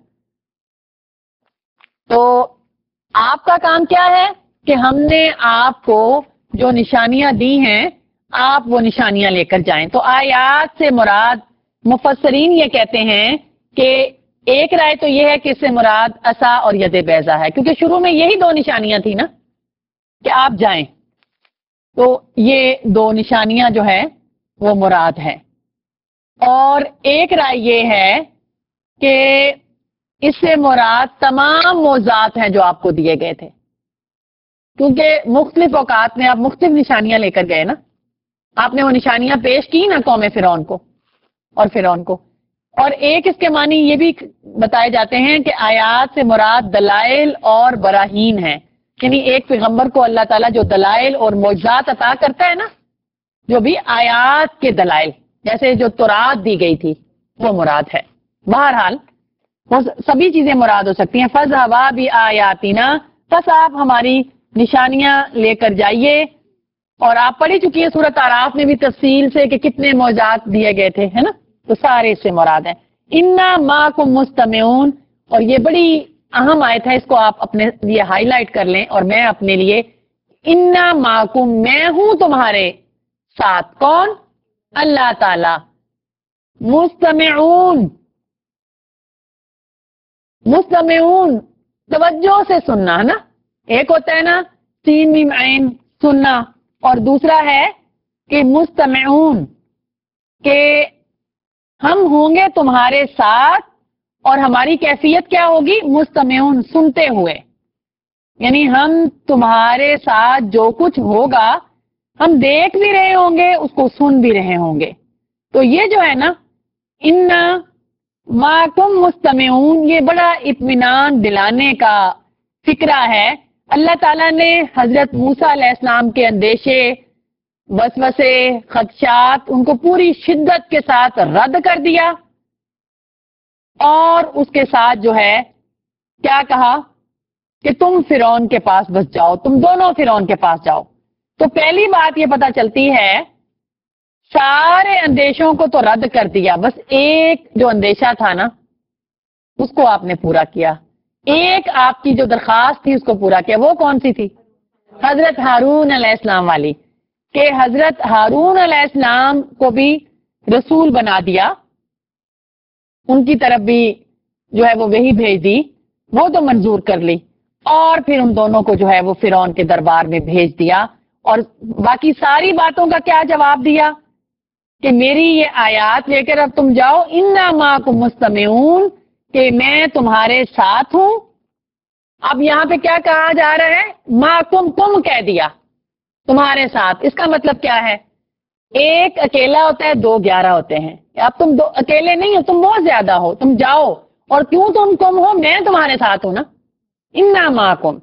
تو آپ کا کام کیا ہے کہ ہم نے آپ کو جو نشانیاں دی ہیں آپ وہ نشانیاں لے کر جائیں. تو آیات سے مراد مفسرین یہ کہتے ہیں کہ ایک رائے تو یہ ہے کہ اس سے مراد عصا اور ید بیضا ہے, کیونکہ شروع میں یہی 2 نشانیاں تھی نا کہ آپ جائیں, تو یہ 2 نشانیاں جو ہے وہ مراد ہے. اور ایک رائے یہ ہے کہ اس سے مراد تمام موضوعات ہیں جو آپ کو دیے گئے تھے, کیونکہ مختلف اوقات میں آپ مختلف نشانیاں لے کر گئے نا, آپ نے وہ نشانیاں پیش کی نا قوم فرعون کو اور فرعون کو. اور ایک اس کے معنی یہ بھی بتائے جاتے ہیں کہ آیات سے مراد دلائل اور براہین ہیں, یعنی ایک پیغمبر کو اللہ تعالیٰ جو دلائل اور معجزات عطا کرتا ہے نا, جو بھی آیات کے دلائل جیسے جو تورات دی گئی تھی وہ مراد ہے. بہرحال وہ سبھی چیزیں مراد ہو سکتی ہیں. فَاذْهَبَا بِآیاتِنَا بس آپ ہماری نشانیاں لے کر جائیے. اور آپ پڑھی چکی ہے سورۃ اعراف میں بھی تفصیل سے کہ کتنے معجزات دیے گئے تھے, ہے نا, تو سارے اس سے مراد ہیں. اِنَّا مَعَكُمْ مُسْتَمِعُونَ, اور یہ بڑی اہم آیت ہے, اس کو آپ اپنے لیے ہائی لائٹ کر لیں اور میں اپنے لیے, اِنَّا مَعَكُمْ میں ہوں تمہارے ساتھ. کون؟ اللہ تعالی. مستمعون, مستمعون توجہ سے سننا ہے نا, ایک ہوتا ہے نا سین میم عین سننا, اور دوسرا ہے کہ مستمعون کہ ہم ہوں گے تمہارے ساتھ, اور ہماری کیفیت کیا ہوگی؟ مستمعون سنتے ہوئے, یعنی ہم تمہارے ساتھ جو کچھ ہوگا ہم دیکھ بھی رہے ہوں گے، اس کو سن بھی رہے ہوں گے. تو یہ جو ہے نا انا معکم مستمعون، یہ بڑا اطمینان دلانے کا فکرہ ہے. اللہ تعالیٰ نے حضرت موسیٰ علیہ السلام کے اندیشے، وسوسے، خدشات ان کو پوری شدت کے ساتھ رد کر دیا، اور اس کے ساتھ جو ہے کیا کہا کہ تم فرعون کے پاس بس جاؤ، تم دونوں فرعون کے پاس جاؤ. تو پہلی بات یہ پتہ چلتی ہے سارے اندیشوں کو تو رد کر دیا، بس ایک جو اندیشہ تھا نا اس کو آپ نے پورا کیا. ایک آپ کی جو درخواست تھی اس کو پورا کیا. وہ کون سی تھی؟ حضرت ہارون علیہ السلام والی، کہ حضرت ہارون علیہ السلام کو بھی رسول بنا دیا، ان کی طرف بھی جو ہے وہ وہی بھیج دی، وہ تو منظور کر لی، اور پھر ان دونوں کو جو ہے وہ فرعون کے دربار میں بھیج دیا. اور باقی ساری باتوں کا کیا جواب دیا کہ میری یہ آیات لے کر اب تم جاؤ، انا معکم مستمعون، کہ میں تمہارے ساتھ ہوں. اب یہاں پہ کیا کہا جا رہا ہے؟ معکم، تم کہہ دیا، تمہارے ساتھ. اس کا مطلب کیا ہے؟ ایک اکیلا ہوتا ہے، 2 11 ہوتے ہیں. اب تم دو اکیلے نہیں ہو، تم بہت زیادہ ہو، تم جاؤ. اور کیوں تم کم ہو؟ میں تمہارے ساتھ ہوں نا، انا معکم.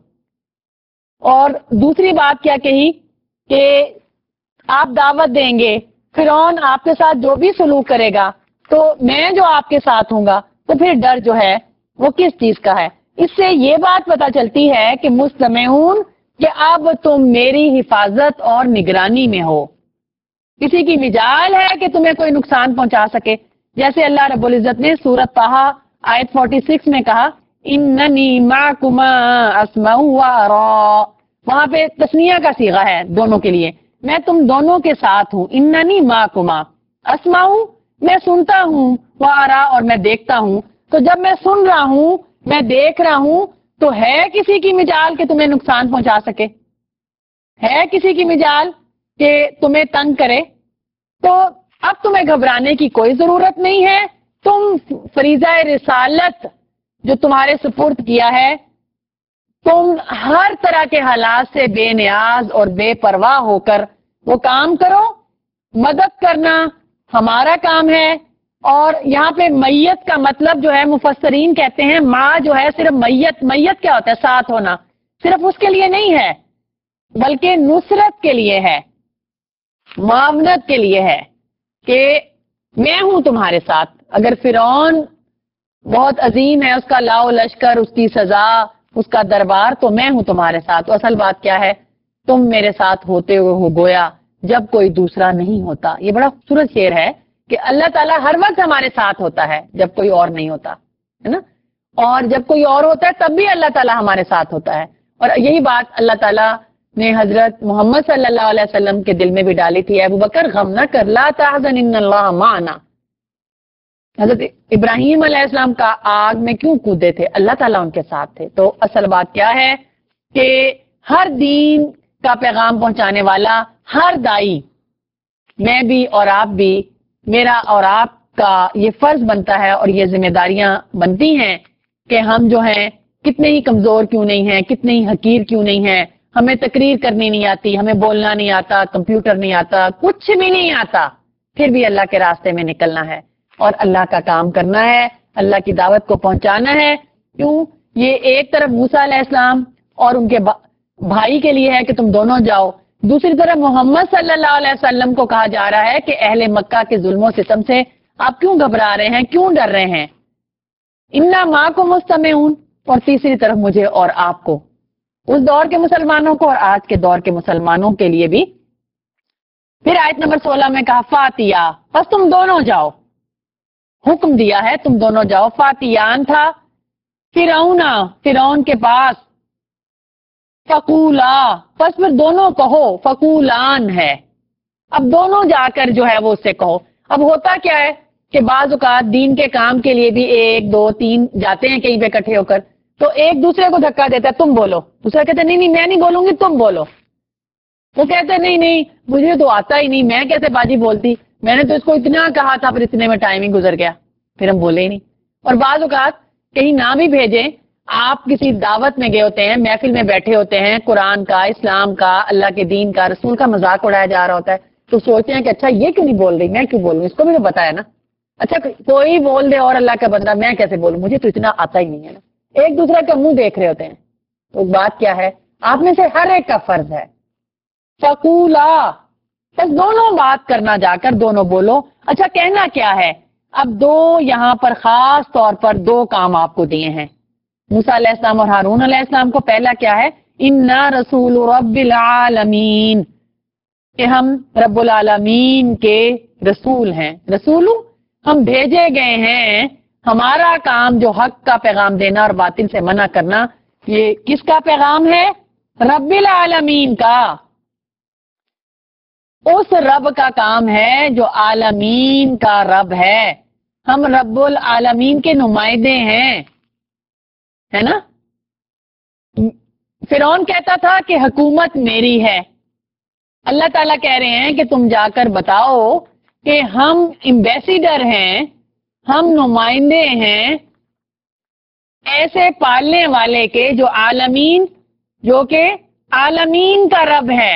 اور دوسری بات کیا کہی کہ آپ دعوت دیں گے، فرعون آپ کے ساتھ جو بھی سلوک کرے گا تو میں جو آپ کے ساتھ ہوں گا. تو پھر ڈر جو ہے وہ کس چیز کا ہے؟ اس سے یہ بات پتہ چلتی ہے کہ مستمعون، کہ اب تم میری حفاظت اور نگرانی میں ہو. کسی کی مجال ہے کہ تمہیں کوئی نقصان پہنچا سکے؟ جیسے اللہ رب العزت نے سورۃ طٰہٰ آیت 46 میں کہا اننی معکما اسمع و ارا، وہاں پہ تسنیہ کا صیغہ ہے دونوں کے لیے، میں تم دونوں کے ساتھ ہوں. اننی معکما اسمع، میں سنتا ہوں، و ارا، اور میں دیکھتا ہوں. تو جب میں سن رہا ہوں، میں دیکھ رہا ہوں، تو ہے کسی کی مجال کہ تمہیں نقصان پہنچا سکے؟ ہے کسی کی مجال کہ تمہیں تنگ کرے؟ تو اب تمہیں گھبرانے کی کوئی ضرورت نہیں ہے. تم فریضہ رسالت جو تمہارے سپرد کیا ہے، تم ہر طرح کے حالات سے بے نیاز اور بے پرواہ ہو کر وہ کام کرو. مدد کرنا ہمارا کام ہے. اور یہاں پہ میت کا مطلب جو ہے مفسرین کہتے ہیں ماں جو ہے صرف میت کیا ہوتا ہے؟ ساتھ ہونا. صرف اس کے لیے نہیں ہے بلکہ نصرت کے لیے ہے، معاونت کے لیے ہے، کہ میں ہوں تمہارے ساتھ. اگر فرعون بہت عظیم ہے، اس کا لاؤ لشکر، اس کی سزا، اس کا دربار، تو میں ہوں تمہارے ساتھ. تو اصل بات کیا ہے؟ تم میرے ساتھ ہوتے ہوئے ہو گویا جب کوئی دوسرا نہیں ہوتا. یہ بڑا خوبصورت شعر ہے کہ اللہ تعالیٰ ہر وقت ہمارے ساتھ ہوتا ہے جب کوئی اور نہیں ہوتا ہے نا، اور جب کوئی اور ہوتا ہے تب بھی اللہ تعالیٰ ہمارے ساتھ ہوتا ہے. اور یہی بات اللہ تعالیٰ نے حضرت محمد صلی اللہ علیہ وسلم کے دل میں بھی ڈالی تھی. ابو بکر غم نہ کر، لا تحزن ان اللہ معنا. حضرت ابراہیم علیہ السلام کا آگ میں کیوں کودے تھے؟ اللہ تعالیٰ ان کے ساتھ تھے. تو اصل بات کیا ہے کہ ہر دین کا پیغام پہنچانے والا، ہر دائی، میں بھی اور آپ بھی، میرا اور آپ کا یہ فرض بنتا ہے اور یہ ذمہ داریاں بنتی ہیں کہ ہم جو ہیں کتنے ہی کمزور کیوں نہیں ہیں، کتنے ہی حقیر کیوں نہیں ہیں، ہمیں تقریر کرنی نہیں آتی، ہمیں بولنا نہیں آتا، کمپیوٹر نہیں آتا، کچھ بھی نہیں آتا، پھر بھی اللہ کے راستے میں نکلنا ہے اور اللہ کا کام کرنا ہے، اللہ کی دعوت کو پہنچانا ہے. کیوں؟ یہ ایک طرف موسیٰ علیہ السلام اور ان کے بھائی کے لیے ہے کہ تم دونوں جاؤ، دوسری طرف محمد صلی اللہ علیہ وسلم کو کہا جا رہا ہے کہ اہل مکہ کے ظلم و ستم سے آپ کیوں گھبرا رہے ہیں، کیوں ڈر رہے ہیں؟ انا معکم مستمعون. اور تیسری طرف مجھے اور آپ کو، اس دور کے مسلمانوں کو اور آج کے دور کے مسلمانوں کے لیے بھی. پھر آیت نمبر 16 میں کہا فاتیا، بس تم دونوں جاؤ، حکم دیا ہے تم دونوں جاؤ. فاتیان تھا فرعون کے پاس، فقولا، بس پھر دونوں کہو، فقولان ہے، اب دونوں جا کر جو ہے وہ اس سے کہو. اب ہوتا کیا ہے کہ بعض اوقات دین کے کام کے لیے بھی 1 2 3 جاتے ہیں کہیں پہ اکٹھے ہو کر، تو ایک دوسرے کو دھکا دیتا ہے، تم بولو، دوسرا کہتا ہے نہیں میں نہیں بولوں گی، تم بولو. وہ کہتے ہیں نہیں مجھے تو آتا ہی نہیں، میں کیسے باجی بولتی، میں نے تو اس کو اتنا کہا تھا پھر اتنے میں ٹائم ہی گزر گیا، پھر ہم بولے ہی نہیں. اور بعض اوقات کہیں نہ بھی بھیجیں، آپ کسی دعوت میں گئے ہوتے ہیں، محفل میں بیٹھے ہوتے ہیں، قرآن کا، اسلام کا، اللہ کے دین کا، رسول کا مذاق اڑایا جا رہا ہوتا ہے، تو سوچتے ہیں کہ اچھا یہ کیوں نہیں بول رہی، میں کیوں بولوں، اس کو بھی تو پتا ہے نا. اچھا کوئی بول دے اور اللہ کا بندہ، میں کیسے بولوں، مجھے تو اتنا آتا ہی نہیں ہے نا. ایک دوسرے کا منہ دیکھ رہے ہوتے ہیں. تو بات کیا ہے، آپ میں سے ہر ایک کا فرض ہے فقولا، بس دونوں بات کرنا، جا کر دونوں بولو. اچھا کہنا کیا ہے؟ اب دو یہاں پر خاص طور پر دو کام آپ کو دیے ہیں موسیٰ علیہ السلام اور ہارون علیہ السلام کو. پہلا کیا ہے؟ انا رسول رب العالمین، کہ ہم رب العالمین کے رسول ہیں. رسول ہم بھیجے گئے ہیں. ہمارا کام جو حق کا پیغام دینا اور باطل سے منع کرنا، یہ کس کا پیغام ہے؟ رب العالمین کا. اس رب کا کام ہے جو عالمین کا رب ہے. ہم رب العالمین کے نمائندے ہیں، ہے نا. فرعون کہتا تھا کہ حکومت میری ہے. اللہ تعالیٰ کہہ رہے ہیں کہ تم جا کر بتاؤ کہ ہم ایمبیسیڈر ہیں، ہم نمائندے ہیں ایسے پالنے والے کے جو عالمین، جو کہ عالمین کا رب ہے.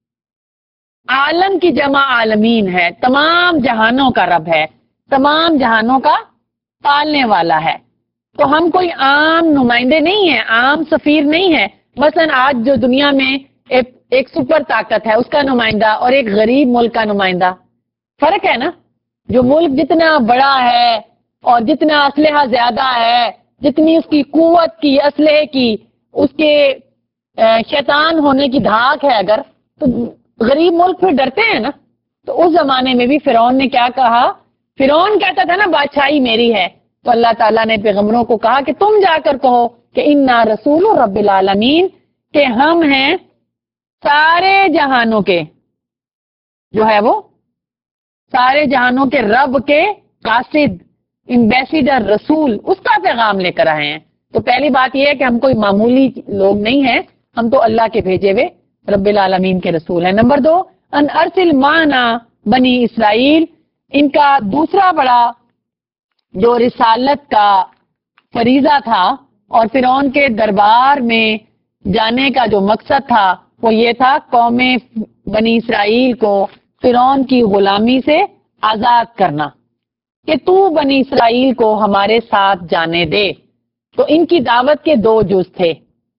عالم کی جمع عالمین ہے، تمام جہانوں کا رب ہے، تمام جہانوں کا پالنے والا ہے. تو ہم کوئی عام نمائندے نہیں ہیں، عام سفیر نہیں ہے. مثلا آج جو دنیا میں ایک سپر طاقت ہے اس کا نمائندہ اور ایک غریب ملک کا نمائندہ، فرق ہے نا. جو ملک جتنا بڑا ہے اور جتنا اسلحہ زیادہ ہے، جتنی اس کی قوت کی، اسلحے کی، اس کے شیطان ہونے کی دھاک ہے، اگر تو غریب ملک پھر ڈرتے ہیں نا. تو اس زمانے میں بھی فرعون نے کیا کہا؟ فرعون کہتا تھا نا بادشاہی میری ہے. تو اللہ تعالیٰ نے پیغمبروں کو کہا کہ تم جا کر کہو کہ انا رسول رب العالمین، کہ ہم ہیں سارے جہانوں کے، جو ہے وہ سارے جہانوں کے رب کے قاصد، ایمبیسیڈر، رسول، اس کا پیغام لے کر آئے ہیں. تو پہلی بات یہ ہے کہ ہم کوئی معمولی لوگ نہیں ہیں، ہم تو اللہ کے بھیجے ہوئے رب العالمین کے رسول ہیں. نمبر 2، ان ارسل معنا بنی اسرائیل. ان کا دوسرا بڑا جو رسالت کا فریضہ تھا اور فرعون کے دربار میں جانے کا جو مقصد تھا وہ یہ تھا قوم بنی اسرائیل کو فرعون کی غلامی سے آزاد کرنا، کہ تو بنی اسرائیل کو ہمارے ساتھ جانے دے. تو ان کی دعوت کے دو جز تھے.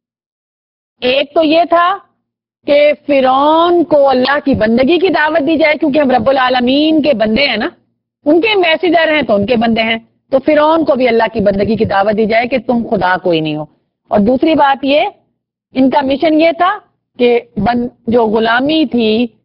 ایک تو یہ تھا کہ فرعون کو اللہ کی بندگی کی دعوت دی جائے، کیونکہ ہم رب العالمین کے بندے ہیں نا، ان کے ایمبیسیڈر ہیں تو ان کے بندے ہیں. تو فرعون کو بھی اللہ کی بندگی کی دعوت دی جائے کہ تم خدا کوئی نہیں ہو. اور دوسری بات یہ، ان کا مشن یہ تھا کہ جو غلامی تھی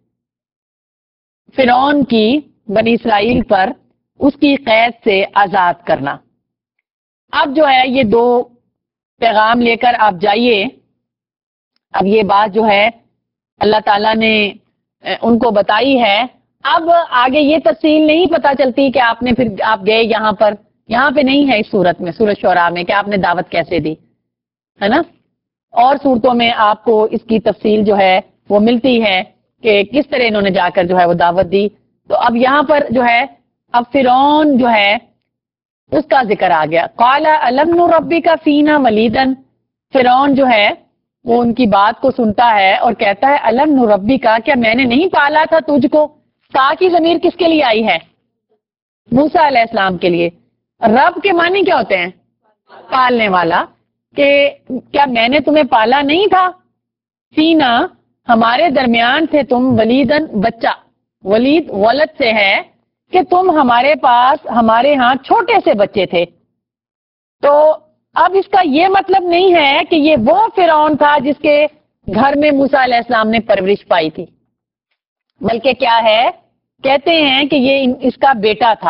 فرعون کی بنی اسرائیل پر، اس کی قید سے آزاد کرنا. اب جو ہے یہ دو پیغام لے کر آپ جائیے. اب یہ بات جو ہے اللہ تعالیٰ نے ان کو بتائی ہے. اب آگے یہ تفصیل نہیں پتا چلتی کہ آپ نے پھر آپ گئے یہاں پہ نہیں ہے اس صورت میں، سورۃ شعراء میں، کہ آپ نے دعوت کیسے دی، ہے نا. اور صورتوں میں آپ کو اس کی تفصیل جو ہے وہ ملتی ہے کہ کس طرح انہوں نے جا کر جو ہے وہ دعوت دی. تو اب یہاں پر جو ہے اب فرعون جو ہے اس کا ذکر آ گیا. قال الم نربک فینا ولیدا. فرعون جو ہے وہ ان کی بات کو سنتا ہے اور کہتا ہے الم نربک، کیا میں نے نہیں پالا تھا تجھ کو. کا کی ضمیر کس کے لیے آئی ہے؟ موسیٰ علیہ السلام کے لیے. رب کے معنی کیا ہوتے ہیں؟ پالنے والا. کہ کیا میں نے تمہیں پالا نہیں تھا؟ فینا، ہمارے درمیان تھے تم، ولیدن، بچہ. ولید ولد سے ہے کہ تم ہمارے پاس، ہمارے ہاں چھوٹے سے بچے تھے. تو اب اس کا یہ مطلب نہیں ہے کہ یہ وہ فرعون تھا جس کے گھر میں موسیٰ علیہ السلام نے پرورش پائی تھی، بلکہ کیا ہے، کہتے ہیں کہ یہ اس کا بیٹا تھا.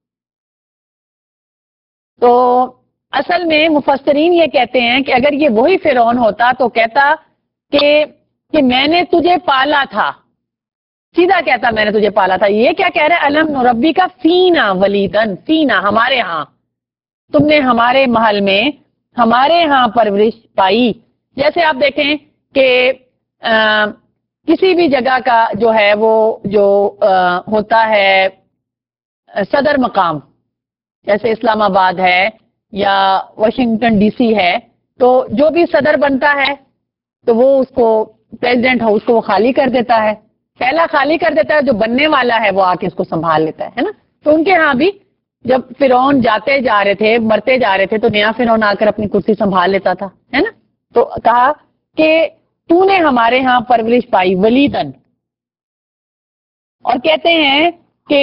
تو اصل میں مفسرین یہ کہتے ہیں کہ اگر یہ وہی فرعون ہوتا تو کہتا کہ میں نے تجھے پالا تھا، سیدھا کہتا میں نے تجھے پالا تھا. یہ کیا کہہ رہے ہیں؟ الم نربک فینا ولیدن، فینا ہمارے ہاں، تم نے ہمارے محل میں ہمارے ہاں پرورش پائی. جیسے آپ دیکھیں کہ کسی بھی جگہ کا جو ہے وہ جو ہوتا ہے صدر مقام، جیسے اسلام آباد ہے یا واشنگٹن ڈی سی ہے، تو جو بھی صدر بنتا ہے تو وہ اس کو پریزیڈنٹ ہاؤس کو وہ خالی کر دیتا ہے، پہلا خالی کر دیتا ہے، جو بننے والا ہے وہ آ کے اس کو سنبھال لیتا ہے نا. تو ان کے ہاں بھی جب فرعون جاتے جا رہے تھے، مرتے جا رہے تھے، تو نیا فرعون آ کر اپنی کرسی سنبھال لیتا تھا، ہے نا. تو کہا کہ تو نے ہمارے ہاں پرورش پائی ولیدن. اور کہتے ہیں کہ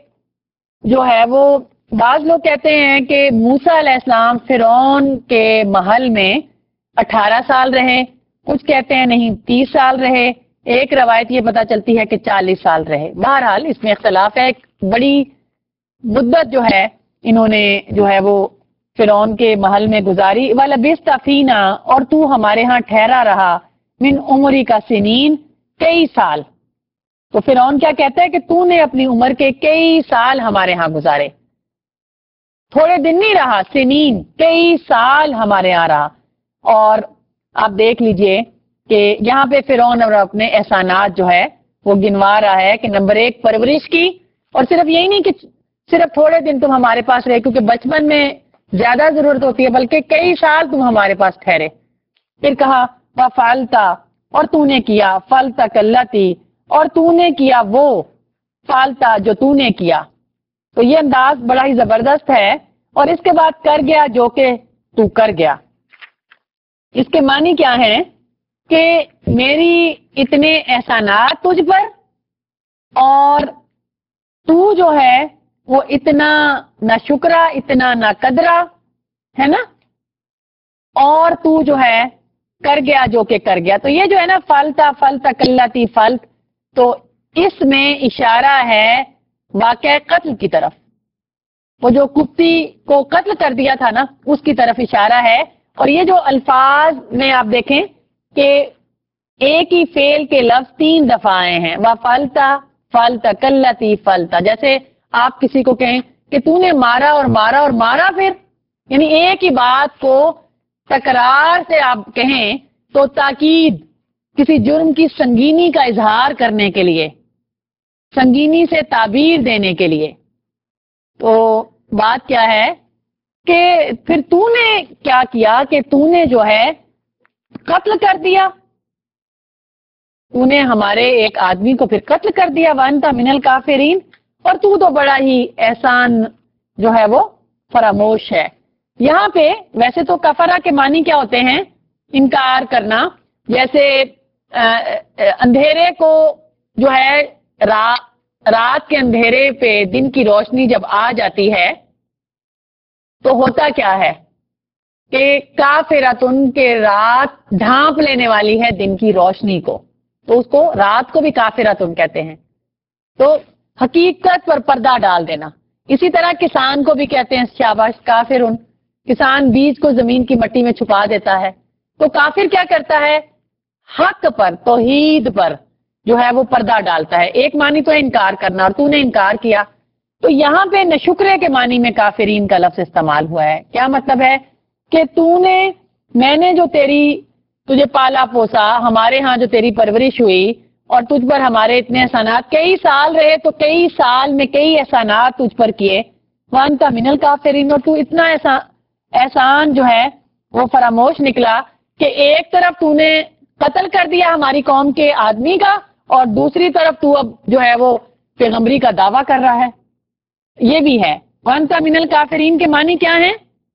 جو ہے وہ بعض لوگ کہتے ہیں کہ موسیٰ علیہ السلام فرعون کے محل میں 18 سال رہے، کچھ کہتے ہیں نہیں 30 سال رہے، ایک روایت یہ پتہ چلتی ہے کہ 40 سال رہے. بہرحال اس میں اختلاف ہے. ایک بڑی مدت جو ہے انہوں نے جو ہے وہ فرعون کے محل میں گزاری. وَلَبِثْتَ فِينَا، اور تو ہمارے ہاں ٹھہرا رہا، من عمری کا سنین، کئی سال. تو فرعون کیا کہتا ہے کہ تو نے اپنی عمر کے کئی سال ہمارے ہاں گزارے، تھوڑے دن نہیں رہا، سنین کئی سال ہمارے ہاں رہا. اور آپ دیکھ لیجئے کہ یہاں پہ فرعون اور اپنے احسانات جو ہے وہ گنوا رہا ہے کہ نمبر 1 پرورش کی، اور صرف یہی نہیں کہ صرف تھوڑے دن تم ہمارے پاس رہے کیونکہ بچپن میں زیادہ ضرورت ہوتی ہے، بلکہ کئی سال تم ہمارے پاس ٹھہرے. پھر کہا وَفَعَلْتَ، اور تو نے کیا، فَعَلْتَ کَلَّتِی، اور تو نے کیا وہ، فَعَلْتَ جو تو نے کیا. تو یہ انداز بڑا ہی زبردست ہے. اور اس کے بعد کر گیا جو کہ تو کر گیا. اس کے معنی کیا ہے کہ میری اتنے احسانات تجھ پر، اور تو جو ہے وہ اتنا نہ شکرا، اتنا نہ قدرا، ہے نا، اور تو جو ہے کر گیا جو کہ کر گیا. تو یہ جو ہے نا فَعَلْتَ فَعَلْتَ کَلَّتِی فَعَلْتَ، تو اس میں اشارہ ہے واقعہ قتل کی طرف. وہ جو کفتی کو قتل کر دیا تھا نا اس کی طرف اشارہ ہے. اور یہ جو الفاظ میں آپ دیکھیں کہ ایک ہی فعل کے لفظ 3 دفعہ آئے ہیں، وَفَعَلْتَ فَعَلْتَ کَلَّتِی فَعَلْتَ. جیسے آپ کسی کو کہیں کہ تو نے مارا اور مارا اور مارا، پھر یعنی ایک ہی بات کو تکرار سے آپ کہیں تو تاکید، کسی جرم کی سنگینی کا اظہار کرنے کے لیے، سنگینی سے تعبیر دینے کے لیے. تو بات کیا ہے کہ پھر تو نے کیا کیا کہ تو نے جو ہے قتل کر دیا، تو نے ہمارے ایک آدمی کو پھر قتل کر دیا. وَأَنْتَ مِنَ الْكَافِرِينَ، اور تو بڑا ہی احسان جو ہے وہ فراموش ہے. یہاں پہ ویسے تو کفرہ کے معنی کیا ہوتے ہیں؟ انکار کرنا. جیسے اندھیرے کو جو ہے رات کے اندھیرے پہ دن کی روشنی جب آ جاتی ہے تو ہوتا کیا ہے کہ کافرتن کے رات ڈھانپ لینے والی ہے دن کی روشنی کو، تو اس کو رات کو بھی کافرتن کہتے ہیں. تو حقیقت پر پردہ ڈال دینا. اسی طرح کسان کو بھی کہتے ہیں شاباش کافرن، کسان بیج کو زمین کی مٹی میں چھپا دیتا ہے. تو کافر کیا کرتا ہے؟ حق پر، توحید پر جو ہے وہ پردہ ڈالتا ہے. ایک معنی تو انکار کرنا، اور تو نے انکار کیا. تو یہاں پہ نشکرے کے معنی میں کافرین کا لفظ استعمال ہوا ہے. کیا مطلب ہے کہ میں نے جو تجھے پالا پوسا، ہمارے ہاں جو تیری پرورش ہوئی اور تجھ پر ہمارے اتنے احسانات، کئی سال رہے تو کئی سال میں کئی احسانات تجھ پر کیے. وَأَنْتَ مِنَ الْكَافِرِينَ، اور تو اتنا احسان جو ہے وہ فراموش نکلا کہ ایک طرف تو نے قتل کر دیا ہماری قوم کے آدمی کا، اور دوسری طرف تو اب جو ہے وہ پیغمبری کا دعویٰ کر رہا ہے. یہ بھی ہے. وَأَنْتَ مِنَ الْكَافِرِينَ کے معنی کیا ہے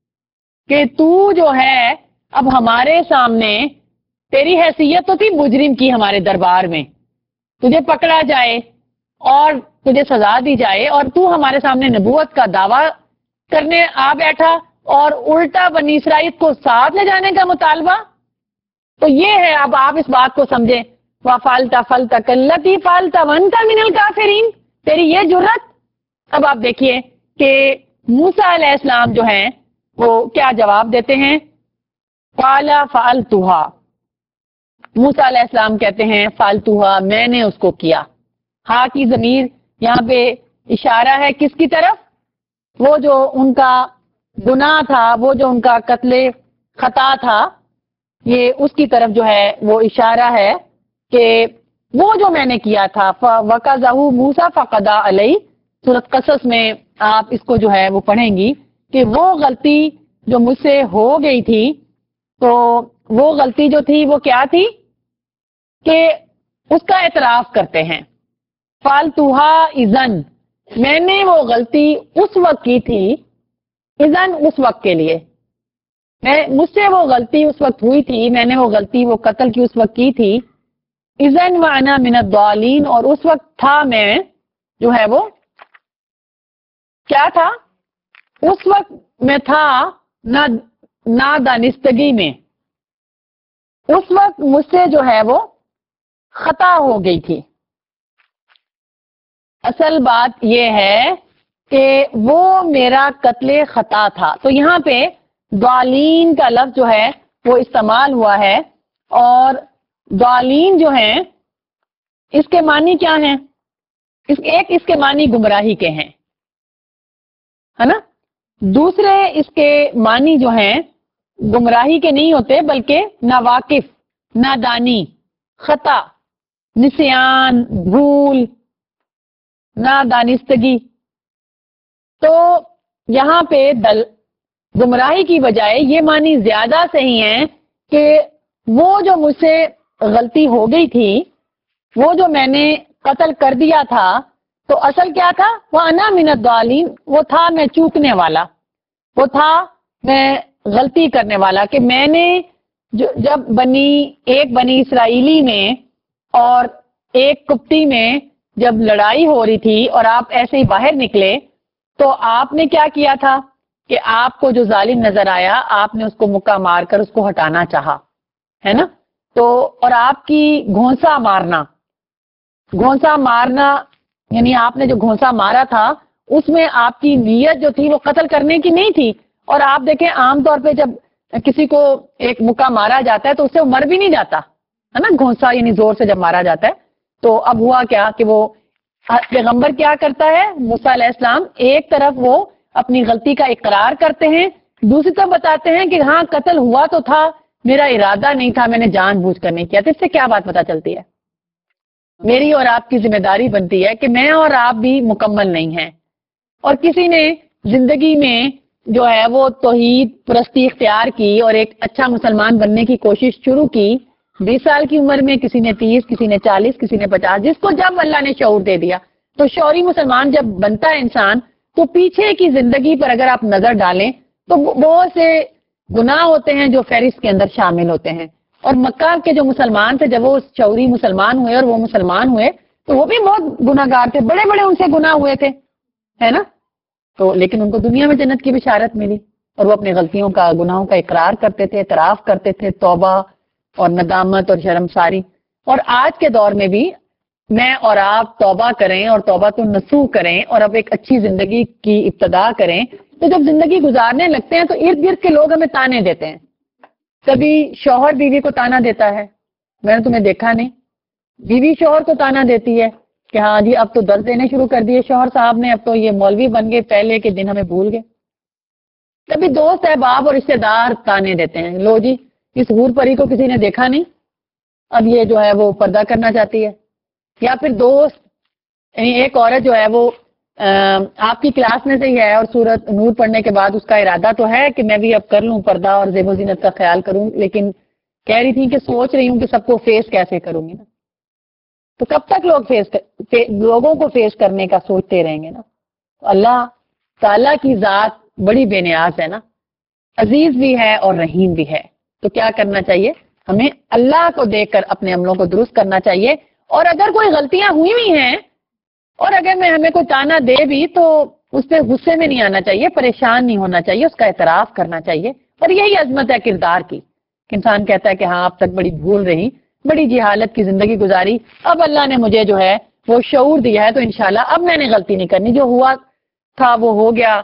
کہ تو جو ہے اب ہمارے سامنے، تیری حیثیت تو تھی مجرم کی ہمارے دربار میں، تجھے پکڑا جائے اور تجھے سزا دی جائے، اور تو ہمارے سامنے نبوت کا دعویٰ کرنے آ بیٹھا اور الٹا بنی اسرائیل کو ساتھ لے جانے کا مطالبہ. تو یہ ہے، اب آپ اس بات کو سمجھیں. وَفَعَلْتَ فَعَلْتَ كَلَّتِی فَعَلْتَ وَأَنْتَ مِنَ الْكَافِرِينَ، تیری یہ جرت. اب آپ دیکھیے کہ موسیٰ علیہ السلام جو ہیں وہ کیا جواب دیتے ہیں؟ قَالَ فَعَلْتُهَا، موسیٰ علیہ السلام کہتے ہیں فَعَلْتُهَا، میں نے اس کو کیا. ہاں کی ضمیر یہاں پہ اشارہ ہے کس کی طرف؟ وہ جو ان کا گناہ تھا، وہ جو ان کا قتل خطا تھا، یہ اس کی طرف جو ہے وہ اشارہ ہے کہ وہ جو میں نے کیا تھا. وَقَذَهُ مُوسَىٰ فَقَضَىٰ عَلَيْهِ، سورۃ قصص میں آپ اس کو جو ہے وہ پڑھیں گی کہ وہ غلطی جو مجھ سے ہو گئی تھی تو وہ غلطی جو تھی وہ کیا تھی کہ اس کا اعتراف کرتے ہیں. فالتوہا اذن، میں نے وہ غلطی اس وقت کی تھی، اذن اس وقت کے لیے، مجھ سے وہ غلطی اس وقت ہوئی تھی، میں نے وہ غلطی وہ قتل کی اس وقت کی تھی. اذن وانا من الضالین، اور اس وقت تھا میں جو ہے وہ کیا تھا، اس وقت میں تھا نادانستگی میں، اس وقت مجھ سے جو ہے وہ خطا ہو گئی تھی. اصل بات یہ ہے کہ وہ میرا قتل خطا تھا. تو یہاں پہ ضالین کا لفظ جو ہے وہ استعمال ہوا ہے، اور ضالین جو ہیں اس کے معنی کیا ہیں؟ اس کے معنی گمراہی کے ہیں، ہے نا. دوسرے اس کے معنی جو ہیں گمراہی کے نہیں ہوتے، بلکہ ناواقف، نادانی، خطا، نسیان، بھول، نادانستگی. تو یہاں پہ گمراہی کی بجائے یہ معنی زیادہ صحیح ہیں کہ وہ جو مجھ سے غلطی ہو گئی تھی، وہ جو میں نے قتل کر دیا تھا، تو اصل کیا تھا، وہ انا من الضالین، وہ تھا میں چوکنے والا، وہ تھا میں غلطی کرنے والا. کہ میں نے جب ایک بنی اسرائیلی میں اور ایک قبطی میں جب لڑائی ہو رہی تھی اور آپ ایسے ہی باہر نکلے، تو آپ نے کیا کیا تھا کہ آپ کو جو ظالم نظر آیا آپ نے اس کو مکہ مار کر اس کو ہٹانا چاہا، ہے نا. تو اور آپ کی گھونسا مارنا یعنی آپ نے جو گھونسا مارا تھا اس میں آپ کی نیت جو تھی وہ قتل کرنے کی نہیں تھی. اور آپ دیکھیں عام طور پہ جب کسی کو ایک مکہ مارا جاتا ہے تو اس سے وہ مر بھی نہیں جاتا، ہے نا. گھونسا یعنی زور سے جب مارا جاتا ہے. تو اب ہوا کیا کہ وہ پیغمبر کیا کرتا ہے، موسیٰ علیہ السلام، ایک طرف وہ اپنی غلطی کا اقرار کرتے ہیں، دوسری طرف بتاتے ہیں کہ ہاں قتل ہوا تو تھا، میرا ارادہ نہیں تھا، میں نے جان بوجھ کر نہیں کیا. تو اس سے کیا بات پتہ چلتی ہے؟ میری اور آپ کی ذمہ داری بنتی ہے کہ میں اور آپ بھی مکمل نہیں ہیں، اور کسی نے زندگی میں جو ہے وہ توحید پرستی اختیار کی اور ایک اچھا مسلمان بننے کی کوشش شروع کی 20 سال کی عمر میں، کسی نے 30، کسی نے 40، کسی نے 50، جس کو جب اللہ نے شعور دے دیا. تو شعوری مسلمان جب بنتا ہے انسان، تو پیچھے کی زندگی پر اگر آپ نظر ڈالیں تو بہت سے گناہ ہوتے ہیں جو فہرست کے اندر شامل ہوتے ہیں. اور مکہ کے جو مسلمان تھے، جب وہ شعوری مسلمان ہوئے اور وہ مسلمان ہوئے تو وہ بھی بہت گناہ گار تھے، بڑے بڑے ان سے گناہ ہوئے تھے، ہے نا. تو لیکن ان کو دنیا میں جنت کی بشارت ملی، اور وہ اپنی غلطیوں کا، گناہوں کا اقرار کرتے تھے، اعتراف کرتے تھے، توبہ اور ندامت اور شرمساری. اور آج کے دور میں بھی میں اور آپ توبہ کریں اور توبہ تو نصوح کریں اور اب ایک اچھی زندگی کی ابتدا کریں. تو جب زندگی گزارنے لگتے ہیں تو ارد گرد کے لوگ ہمیں تانے دیتے ہیں. کبھی شوہر بیوی کو تانا دیتا ہے، میں نے تمہیں دیکھا نہیں. بیوی شوہر کو تانا دیتی ہے کہ ہاں جی اب تو درس دینے شروع کر دیے شوہر صاحب نے، اب تو یہ مولوی بن گئے، پہلے کے دن ہمیں بھول گئے. کبھی دوست احباب اور رشتے دار تانے دیتے ہیں، لو جی اس حور پری کو کسی نے دیکھا نہیں، اب یہ جو ہے وہ پردہ کرنا چاہتی ہے. یا پھر دوست، یعنی ایک عورت جو ہے وہ آپ کی کلاس میں سے ہی ہے اور سورت نور پڑھنے کے بعد اس کا ارادہ تو ہے کہ میں بھی اب کر لوں پردہ اور زیب و زینت کا خیال کروں، لیکن کہہ رہی تھی کہ سوچ رہی ہوں کہ سب کو فیس کیسے کروں گی نا. تو کب تک لوگوں کو فیس کرنے کا سوچتے رہیں گے نا. اللہ تعالیٰ کی ذات بڑی بے نیاز ہے نا، عزیز بھی ہے اور رحیم بھی ہے. تو کیا کرنا چاہیے؟ ہمیں اللہ کو دیکھ کر اپنے عملوں کو درست کرنا چاہیے. اور اگر کوئی غلطیاں ہوئی ہوئی ہیں اور اگر ہمیں کوئی تانا دے بھی تو اس پہ غصے میں نہیں آنا چاہیے، پریشان نہیں ہونا چاہیے، اس کا اعتراف کرنا چاہیے. اور یہی عظمت ہے کردار کی کہ انسان کہتا ہے کہ ہاں اب تک بڑی بھول رہی، بڑی جہالت کی زندگی گزاری، اب اللہ نے مجھے جو ہے وہ شعور دیا ہے تو انشاءاللہ اب میں نے غلطی نہیں کرنی، جو ہوا تھا وہ ہو گیا،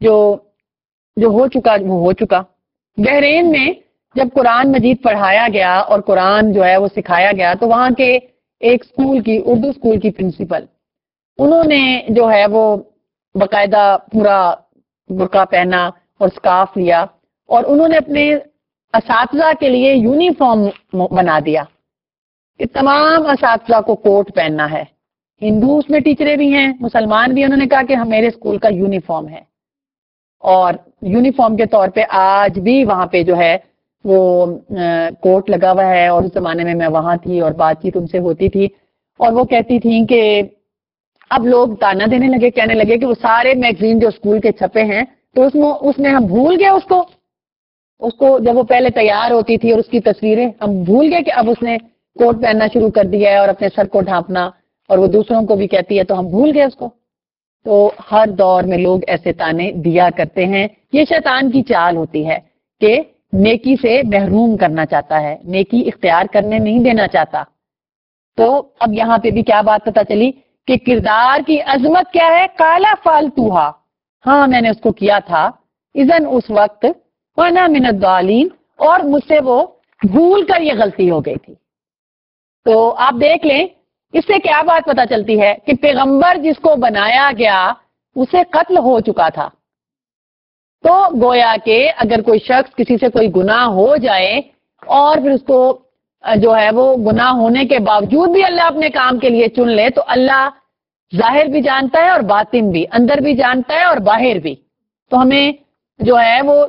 جو ہو چکا وہ ہو چکا. بحرین میں جب قرآن مجید پڑھایا گیا اور قرآن جو ہے وہ سکھایا گیا تو وہاں کے ایک اسکول کی، اردو اسکول کی پرنسپل، انہوں نے جو ہے وہ باقاعدہ پورا برقع پہنا اور سکارف لیا اور انہوں نے اپنے اساتذہ کے لیے یونیفارم بنا دیا کہ تمام اساتذہ کو کوٹ پہننا ہے. ہندو اس میں ٹیچریں بھی ہیں، مسلمان بھی. انہوں نے کہا کہ ہم میرے اسکول کا یونیفارم ہے، اور یونیفارم کے طور پہ آج بھی وہاں پہ جو ہے وہ کوٹ لگا ہوا ہے اور اس زمانے میں میں وہاں تھی اور بات چیت ان سے ہوتی تھی اور وہ کہتی تھیں کہ اب لوگ تانا دینے لگے, کہنے لگے کہ وہ سارے میگزین جو اسکول کے چھپے ہیں تو اس میں ہم بھول گئے اس کو جب وہ پہلے تیار ہوتی تھی اور اس کی تصویریں ہم بھول گئے کہ اب اس نے کوٹ پہننا شروع کر دیا ہے اور اپنے سر کو ڈھانپنا اور وہ دوسروں کو بھی کہتی ہے تو ہم بھول گئے اس کو. تو ہر دور میں لوگ ایسے تانے دیا کرتے ہیں. یہ شیطان کی چال ہوتی ہے کہ نیکی سے محروم کرنا چاہتا ہے, نیکی اختیار کرنے نہیں دینا چاہتا. تو اب یہاں پہ بھی کیا بات پتہ چلی کہ کردار کی عظمت کیا ہے, کالا فالتوہا, ہاں میں نے اس کو کیا تھا, اذن اس وقت وانا من الضالین, اور مجھ سے وہ بھول کر یہ غلطی ہو گئی تھی. تو آپ دیکھ لیں اس سے کیا بات پتہ چلتی ہے کہ پیغمبر جس کو بنایا گیا اسے قتل ہو چکا تھا. تو گویا کہ اگر کوئی شخص کسی سے کوئی گناہ ہو جائے اور پھر اس کو جو ہے وہ گناہ ہونے کے باوجود بھی اللہ اپنے کام کے لیے چن لے تو اللہ ظاہر بھی جانتا ہے اور باطن بھی, اندر بھی جانتا ہے اور باہر بھی. تو ہمیں جو ہے وہ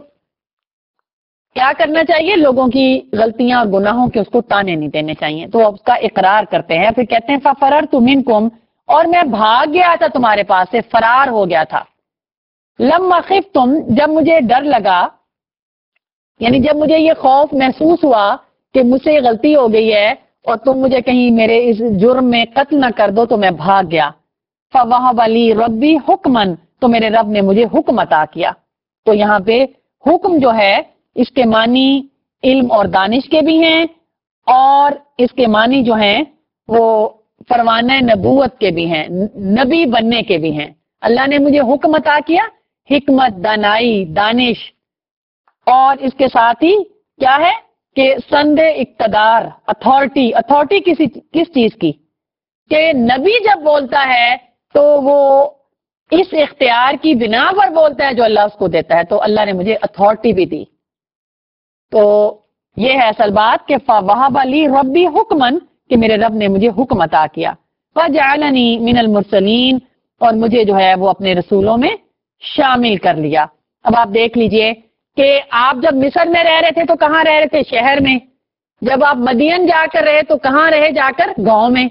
کیا کرنا چاہیے, لوگوں کی غلطیاں اور گناہوں کے اس کو تانے نہیں دینے چاہیے. تو اس کا اقرار کرتے ہیں, پھر کہتے ہیں فَفَرَرْتُ مِنْكُمْ, اور میں بھاگ گیا تھا تمہارے پاس سے, فرار ہو گیا تھا. لَمَّا خِفْتُمْ, جب مجھے ڈر لگا, یعنی جب مجھے یہ خوف محسوس ہوا کہ مجھ سے یہ غلطی ہو گئی ہے اور تم مجھے کہیں میرے اس جرم میں قتل نہ کر دو, تو میں بھاگ گیا. فَوَهَبَ لِي رَبِّي حُکْمًا, تو میرے رب نے مجھے حکم عطا کیا. تو یہاں پہ حکم جو ہے اس کے معنی علم اور دانش کے بھی ہیں اور اس کے معنی جو ہیں وہ پروانہ نبوت کے بھی ہیں, نبی بننے کے بھی ہیں. اللہ نے مجھے حکم عطا کیا, حکمت, دانائی, دانش, اور اس کے ساتھ ہی کیا ہے کہ سند اقتدار, اتھارٹی کس چیز کی, کہ نبی جب بولتا ہے تو وہ اس اختیار کی بنا پر بولتا ہے جو اللہ اس کو دیتا ہے. تو اللہ نے مجھے اتھارٹی بھی دی. تو یہ ہے اصل بات کہ فَوَهَبَ لِي رَبِّي حُکْمًا, کہ میرے رب نے مجھے حکم عطا کیا. فَجَعَلَنِي مِنَ الْمُرْسَلِينَ, اور مجھے جو ہے وہ اپنے رسولوں میں شامل کر لیا. اب آپ دیکھ لیجئے کہ آپ جب مصر میں رہ رہے تھے تو کہاں رہ رہے تھے, شہر میں. جب آپ مدین جا کر رہے تو کہاں رہے جا کر, گاؤں میں.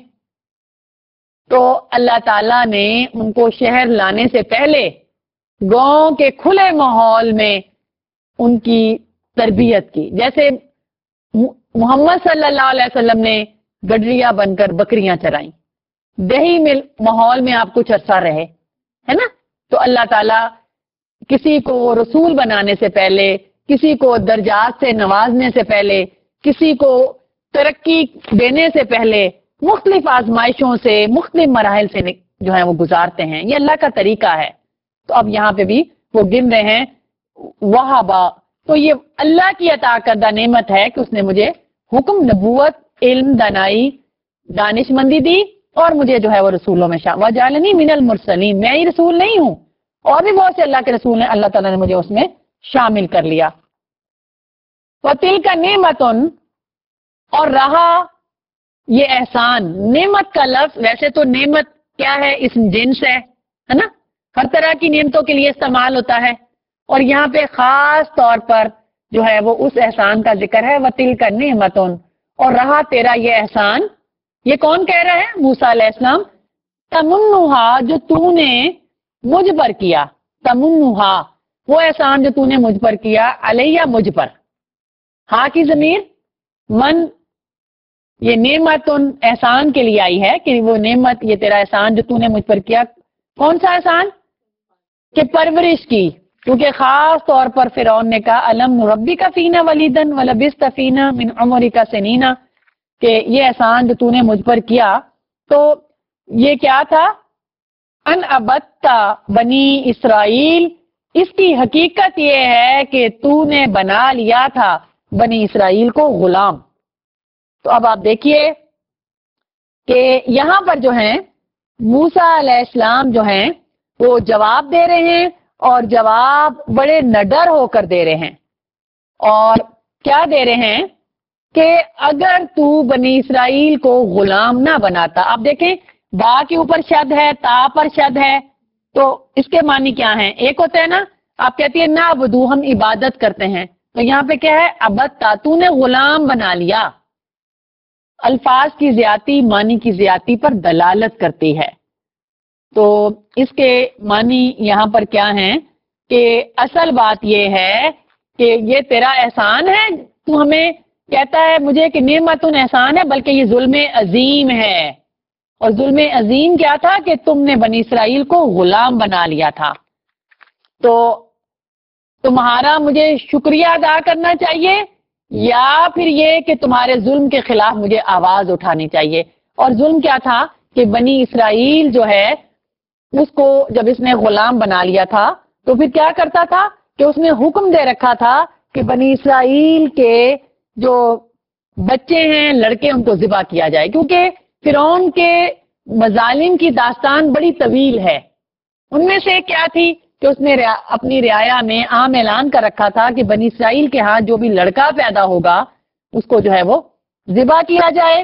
تو اللہ تعالیٰ نے ان کو شہر لانے سے پہلے گاؤں کے کھلے ماحول میں ان کی تربیت کی. جیسے محمد صلی اللہ علیہ وسلم نے گڈریا بن کر بکریاں چرائیں, دیہی میں ماحول میں آپ کچھ عرصہ رہے, ہے نا. تو اللہ تعالیٰ کسی کو رسول بنانے سے پہلے, کسی کو درجات سے نوازنے سے پہلے, کسی کو ترقی دینے سے پہلے مختلف آزمائشوں سے, مختلف مراحل سے جو ہے وہ گزارتے ہیں. یہ اللہ کا طریقہ ہے. تو اب یہاں پہ بھی وہ گن رہے ہیں وہابا, تو یہ اللہ کی عطا کردہ نعمت ہے کہ اس نے مجھے حکم, نبوت, علم, دانائی, دانش مندی دی اور مجھے جو ہے وہ رسولوں میں شامل. وَجَعَلَنِي مِنَ الْمُرْسَلِينَ, میں ہی رسول نہیں ہوں, اور بھی بہت سے اللہ کے رسول ہیں, اللہ تعالیٰ نے مجھے اس میں شامل کر لیا. وَتِلْكَ نِعْمَةٌ, اور رہا یہ احسان. نعمت کا لفظ ویسے تو نعمت کیا ہے, اسم جنس ہے نا, ہر طرح کی نعمتوں کے لیے استعمال ہوتا ہے, اور یہاں پہ خاص طور پر جو ہے وہ اس احسان کا ذکر ہے. وَتِلْكَ نِعْمَةٌ, اور رہا تیرا یہ احسان. یہ کون کہہ رہا ہے, موسیٰ علیہ السلام. تَمُنُّهَا, جو تو نے مجھ پر کیا, تَمُنُّهَا, وہ احسان جو تو نے مجھ پر کیا, علیہ, مجھ پر. ہاں کی ضمیر من, یہ نعمت احسان کے لیے آئی ہے کہ وہ نعمت, یہ تیرا احسان جو تو نے مجھ پر کیا. کون سا احسان, کہ پرورش کی, کیونکہ خاص طور پر فرعون نے کہا الم نربک فینا ولیدا ولبثت فینا من عمرک سنینا, کہ یہ احسان جو تو نے مجھ پر کیا. تو یہ کیا تھا, ان عبدت بنی اسرائیل, اس کی حقیقت یہ ہے کہ تو نے بنا لیا تھا بنی اسرائیل کو غلام. تو اب آپ دیکھیے کہ یہاں پر جو ہیں موسیٰ علیہ السلام جو ہیں وہ جواب دے رہے ہیں, اور جواب بڑے نڈر ہو کر دے رہے ہیں. اور کیا دے رہے ہیں کہ اگر تو بنی اسرائیل کو غلام نہ بناتا. آپ دیکھیں با کے اوپر شد ہے, تا پر شد ہے, تو اس کے معنی کیا ہیں. ایک ہوتا ہے نا, آپ کہتی ہیں نعبدو, ہم عبادت کرتے ہیں, تو یہاں پہ کیا ہے؟ عبدتا، تو نے غلام بنا لیا. الفاظ کی زیادتی معنی کی زیادتی پر دلالت کرتی ہے. تو اس کے معنی یہاں پر کیا ہیں کہ اصل بات یہ ہے کہ یہ تیرا احسان ہے، تو ہمیں کہتا ہے مجھے کہ نعمت احسان ہے، بلکہ یہ ظلم عظیم ہے. اور ظلم عظیم کیا تھا؟ کہ تم نے بنی اسرائیل کو غلام بنا لیا تھا. تو تمہارا مجھے شکریہ ادا کرنا چاہیے یا پھر یہ کہ تمہارے ظلم کے خلاف مجھے آواز اٹھانی چاہیے. اور ظلم کیا تھا کہ بنی اسرائیل جو ہے اس کو جب اس نے غلام بنا لیا تھا تو پھر کیا کرتا تھا کہ اس نے حکم دے رکھا تھا کہ بنی اسرائیل کے جو بچے ہیں لڑکے ان کو ذبح کیا جائے، کیونکہ فرعون کے مظالم کی داستان بڑی طویل ہے. ان میں سے کیا تھی کہ اس نے اپنی رعایا میں عام اعلان کر رکھا تھا کہ بنی اسرائیل کے ہاں جو بھی لڑکا پیدا ہوگا اس کو جو ہے وہ ذبح کیا جائے.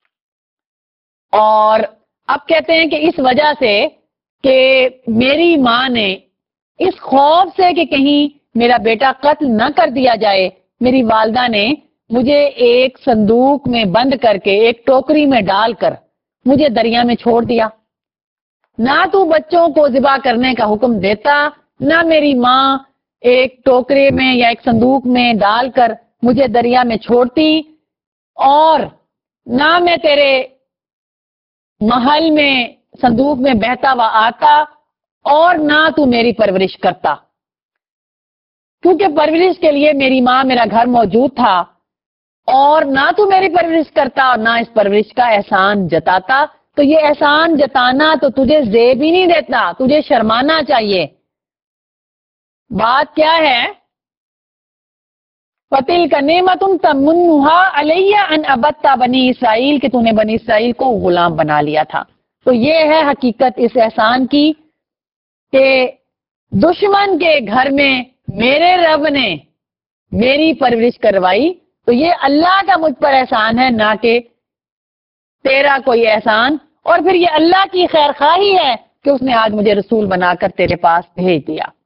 اور اب کہتے ہیں کہ اس وجہ سے کہ میری ماں نے اس خوف سے کہ کہیں میرا بیٹا قتل نہ کر دیا جائے، میری والدہ نے مجھے ایک صندوق میں بند کر کے ایک ٹوکری میں ڈال کر مجھے دریا میں چھوڑ دیا. نہ تو بچوں کو ذبح کرنے کا حکم دیتا، نہ میری ماں ایک ٹوکرے میں یا ایک صندوق میں ڈال کر مجھے دریا میں چھوڑتی، اور نہ میں تیرے محل میں صندوق میں بہتا ہوا آتا، اور نہ تو میری پرورش کرتا. کیونکہ پرورش کے لیے میری ماں میرا گھر موجود تھا، اور نہ تو میری پرورش کرتا اور نہ اس پرورش کا احسان جتاتا. تو یہ احسان جتانا تو تجھے زیب ہی نہیں دیتا، تجھے شرمانا چاہیے. بات کیا ہے؟ فَتِلْكَ نِعْمَةٌ تَمُنُّهَا عَلَيَّ أَنْ عَبَدْتَ بَنِي اسرائیل، کہ تو نے بنی اسرائیل کو غلام بنا لیا تھا. تو یہ ہے حقیقت اس احسان کی کہ دشمن کے گھر میں میرے رب نے میری پرورش کروائی. تو یہ اللہ کا مجھ پر احسان ہے، نہ کہ تیرا کوئی احسان. اور پھر یہ اللہ کی خیر خواہی ہے کہ اس نے آج مجھے رسول بنا کر تیرے پاس بھیج دیا.